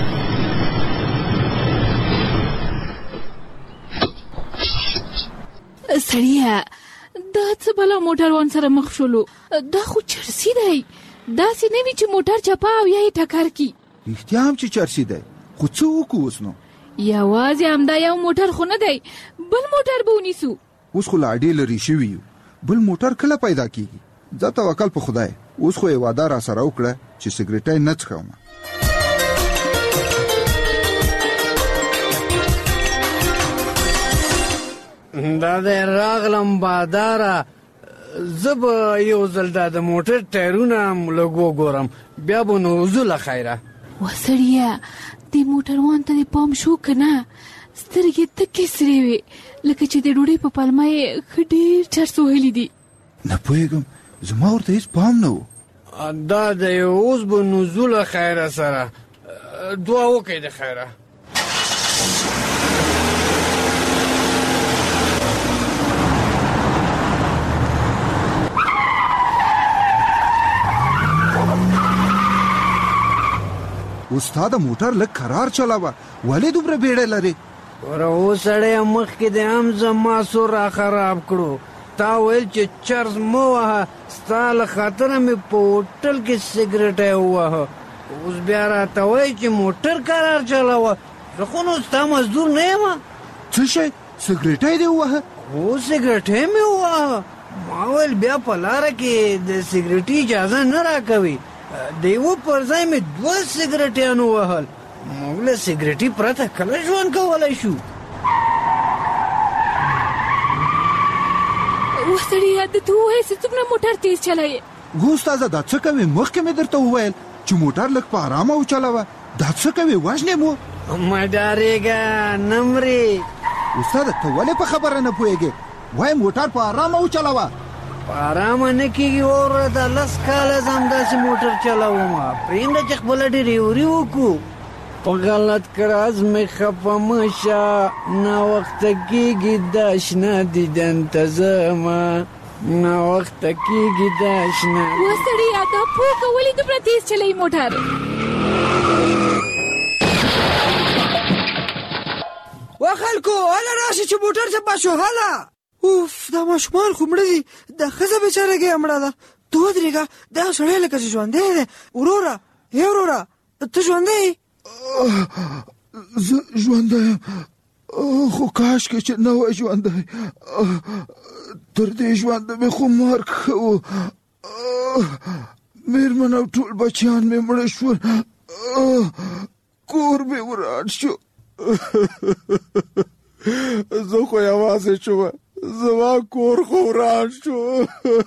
سړیه دا څه بلا موټروان سره مخ شولو؟ دا خو چرسي دی. داسې نه وي چې موټر چپه او یا یې ټکر کي. رښتیا هم چې چرسي دی، خو څه وکړو اوس نو؟ یوازې همدا یو موټر خو نه دی، بل موټر به ونیسو. اوس خو لا ډېر لرې شوي یو، بل موټر کله پیدا کیږي؟ ځه توکل په خدای. اوس خو یې واده را سره وکړه چې سګریټۍ نه څښم. دا دی راغلم باداره، زه به یو ځل دا د موټر ټایرونه لږ وګورم، بیا به نو ځو له خیره. وسړیه دې موټروان ته دې پام شو که نه؟ سترګې تکې سرې وې لکه چې د ډوډۍ په پلمه یې ښه ډېر چرس وهلي دي. نه پوهېږم، زما ورته هېڅ پام نه و. دا دی اوس به نو ځو له خیره سره. دعا وکړئ د خیره. استاد موټر لږ کرار چلاوه، ولې دومره بیړه لري؟ وره اوس سړی مخکې د هم زما سور را خراب کړو. تا ویل چې چرس مه وهه، ستا له خاطره مې په هوټل کې سګریټی ووهه، اوس بیا راته وایي چې موټر کرار چلاوه. زه خو نو ستا مزدور نه یم. څه شی؟ سګریټی دې ووهه؟ هو سګریټی مې ووهه. ما ویل بیا په لاره کې د سګریټي اجازه نه راکوي. د یوه پر ځای مې دوه سګریټیان ووهل. موږ له سګریټي پرته کله ژوند کولی شو؟ وسړیه ده ته ووایه چې څومره موټر تیز چلوې. هو استاده دا څه کوې؟ مخکې مې درته وویل چې موټر لږ په ارامه وچلوه. دا څه کوې؟ وژنې مو؟ مه ډارېږه، نه مرې. استاده ته ولې په خبره نه پوهېږې؟ وایه موټر په ارامه وچلوه. په ارامه نه کېږي وروره، دا لس کاله زه همداسې موټر چلومه. پرېږده چې خپله ډریوري وکړو. په غلط کړاز مې خفه مه شه، ناوخته کېږي دا شنه دیدن ته ځمه، ناوخته کېږي دا شنه. وسړیه دا پوکه ولې دومره تیز چلوي موټر؟ وا خلکو هله راشي چې موټر چپه شو. هله اوف دا ماشومان خو مړه دي، دا ښځه بېچارهګۍ مړه ده. ته ودرېږه، دا سړی لکه چې ژوندی دی. وروره ای وروره ته ژوندی؟ زه ژوندی یم، خو کاشکې چې نه وای ژوندی. تر دې ژونده مې خو مرګ ښه و. مېرمن او ټول بچیان مې مړه شول، کور مې وران شو. زه خو یوازې شوم، زما کور خو وران شو.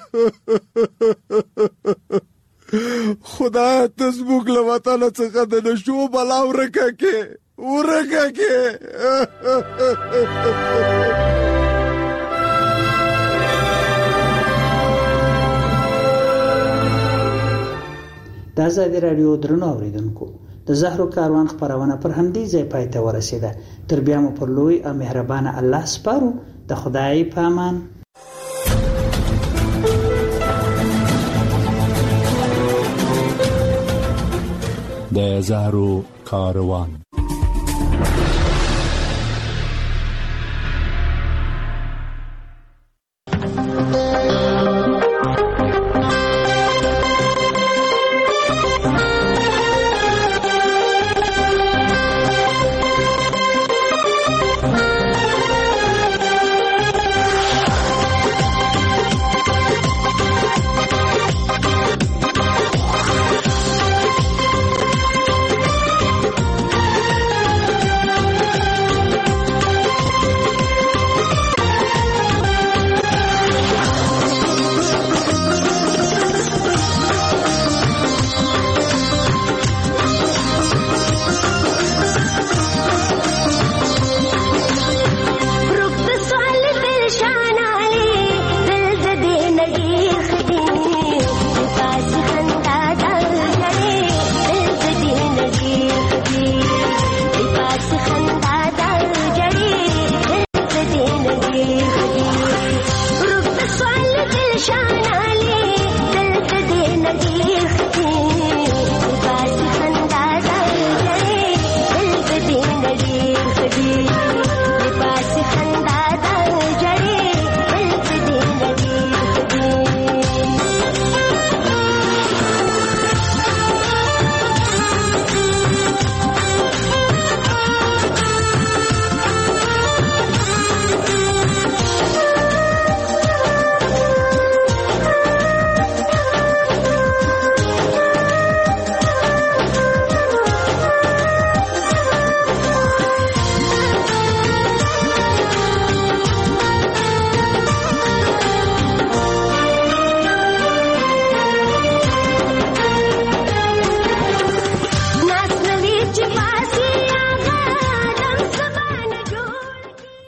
خدای ته زموږ له وطنه څخه د نشو بلا ورکه کې ورکه کې. د ازادي راډیو درنو اوریدونکو، د زهرو کاروان خپرونه پر همدې ځای پای ته ورسېده. تر بیا مو پر لوی او مهربانه الله سپارو. د خدای په امان. د زهرو کاروان.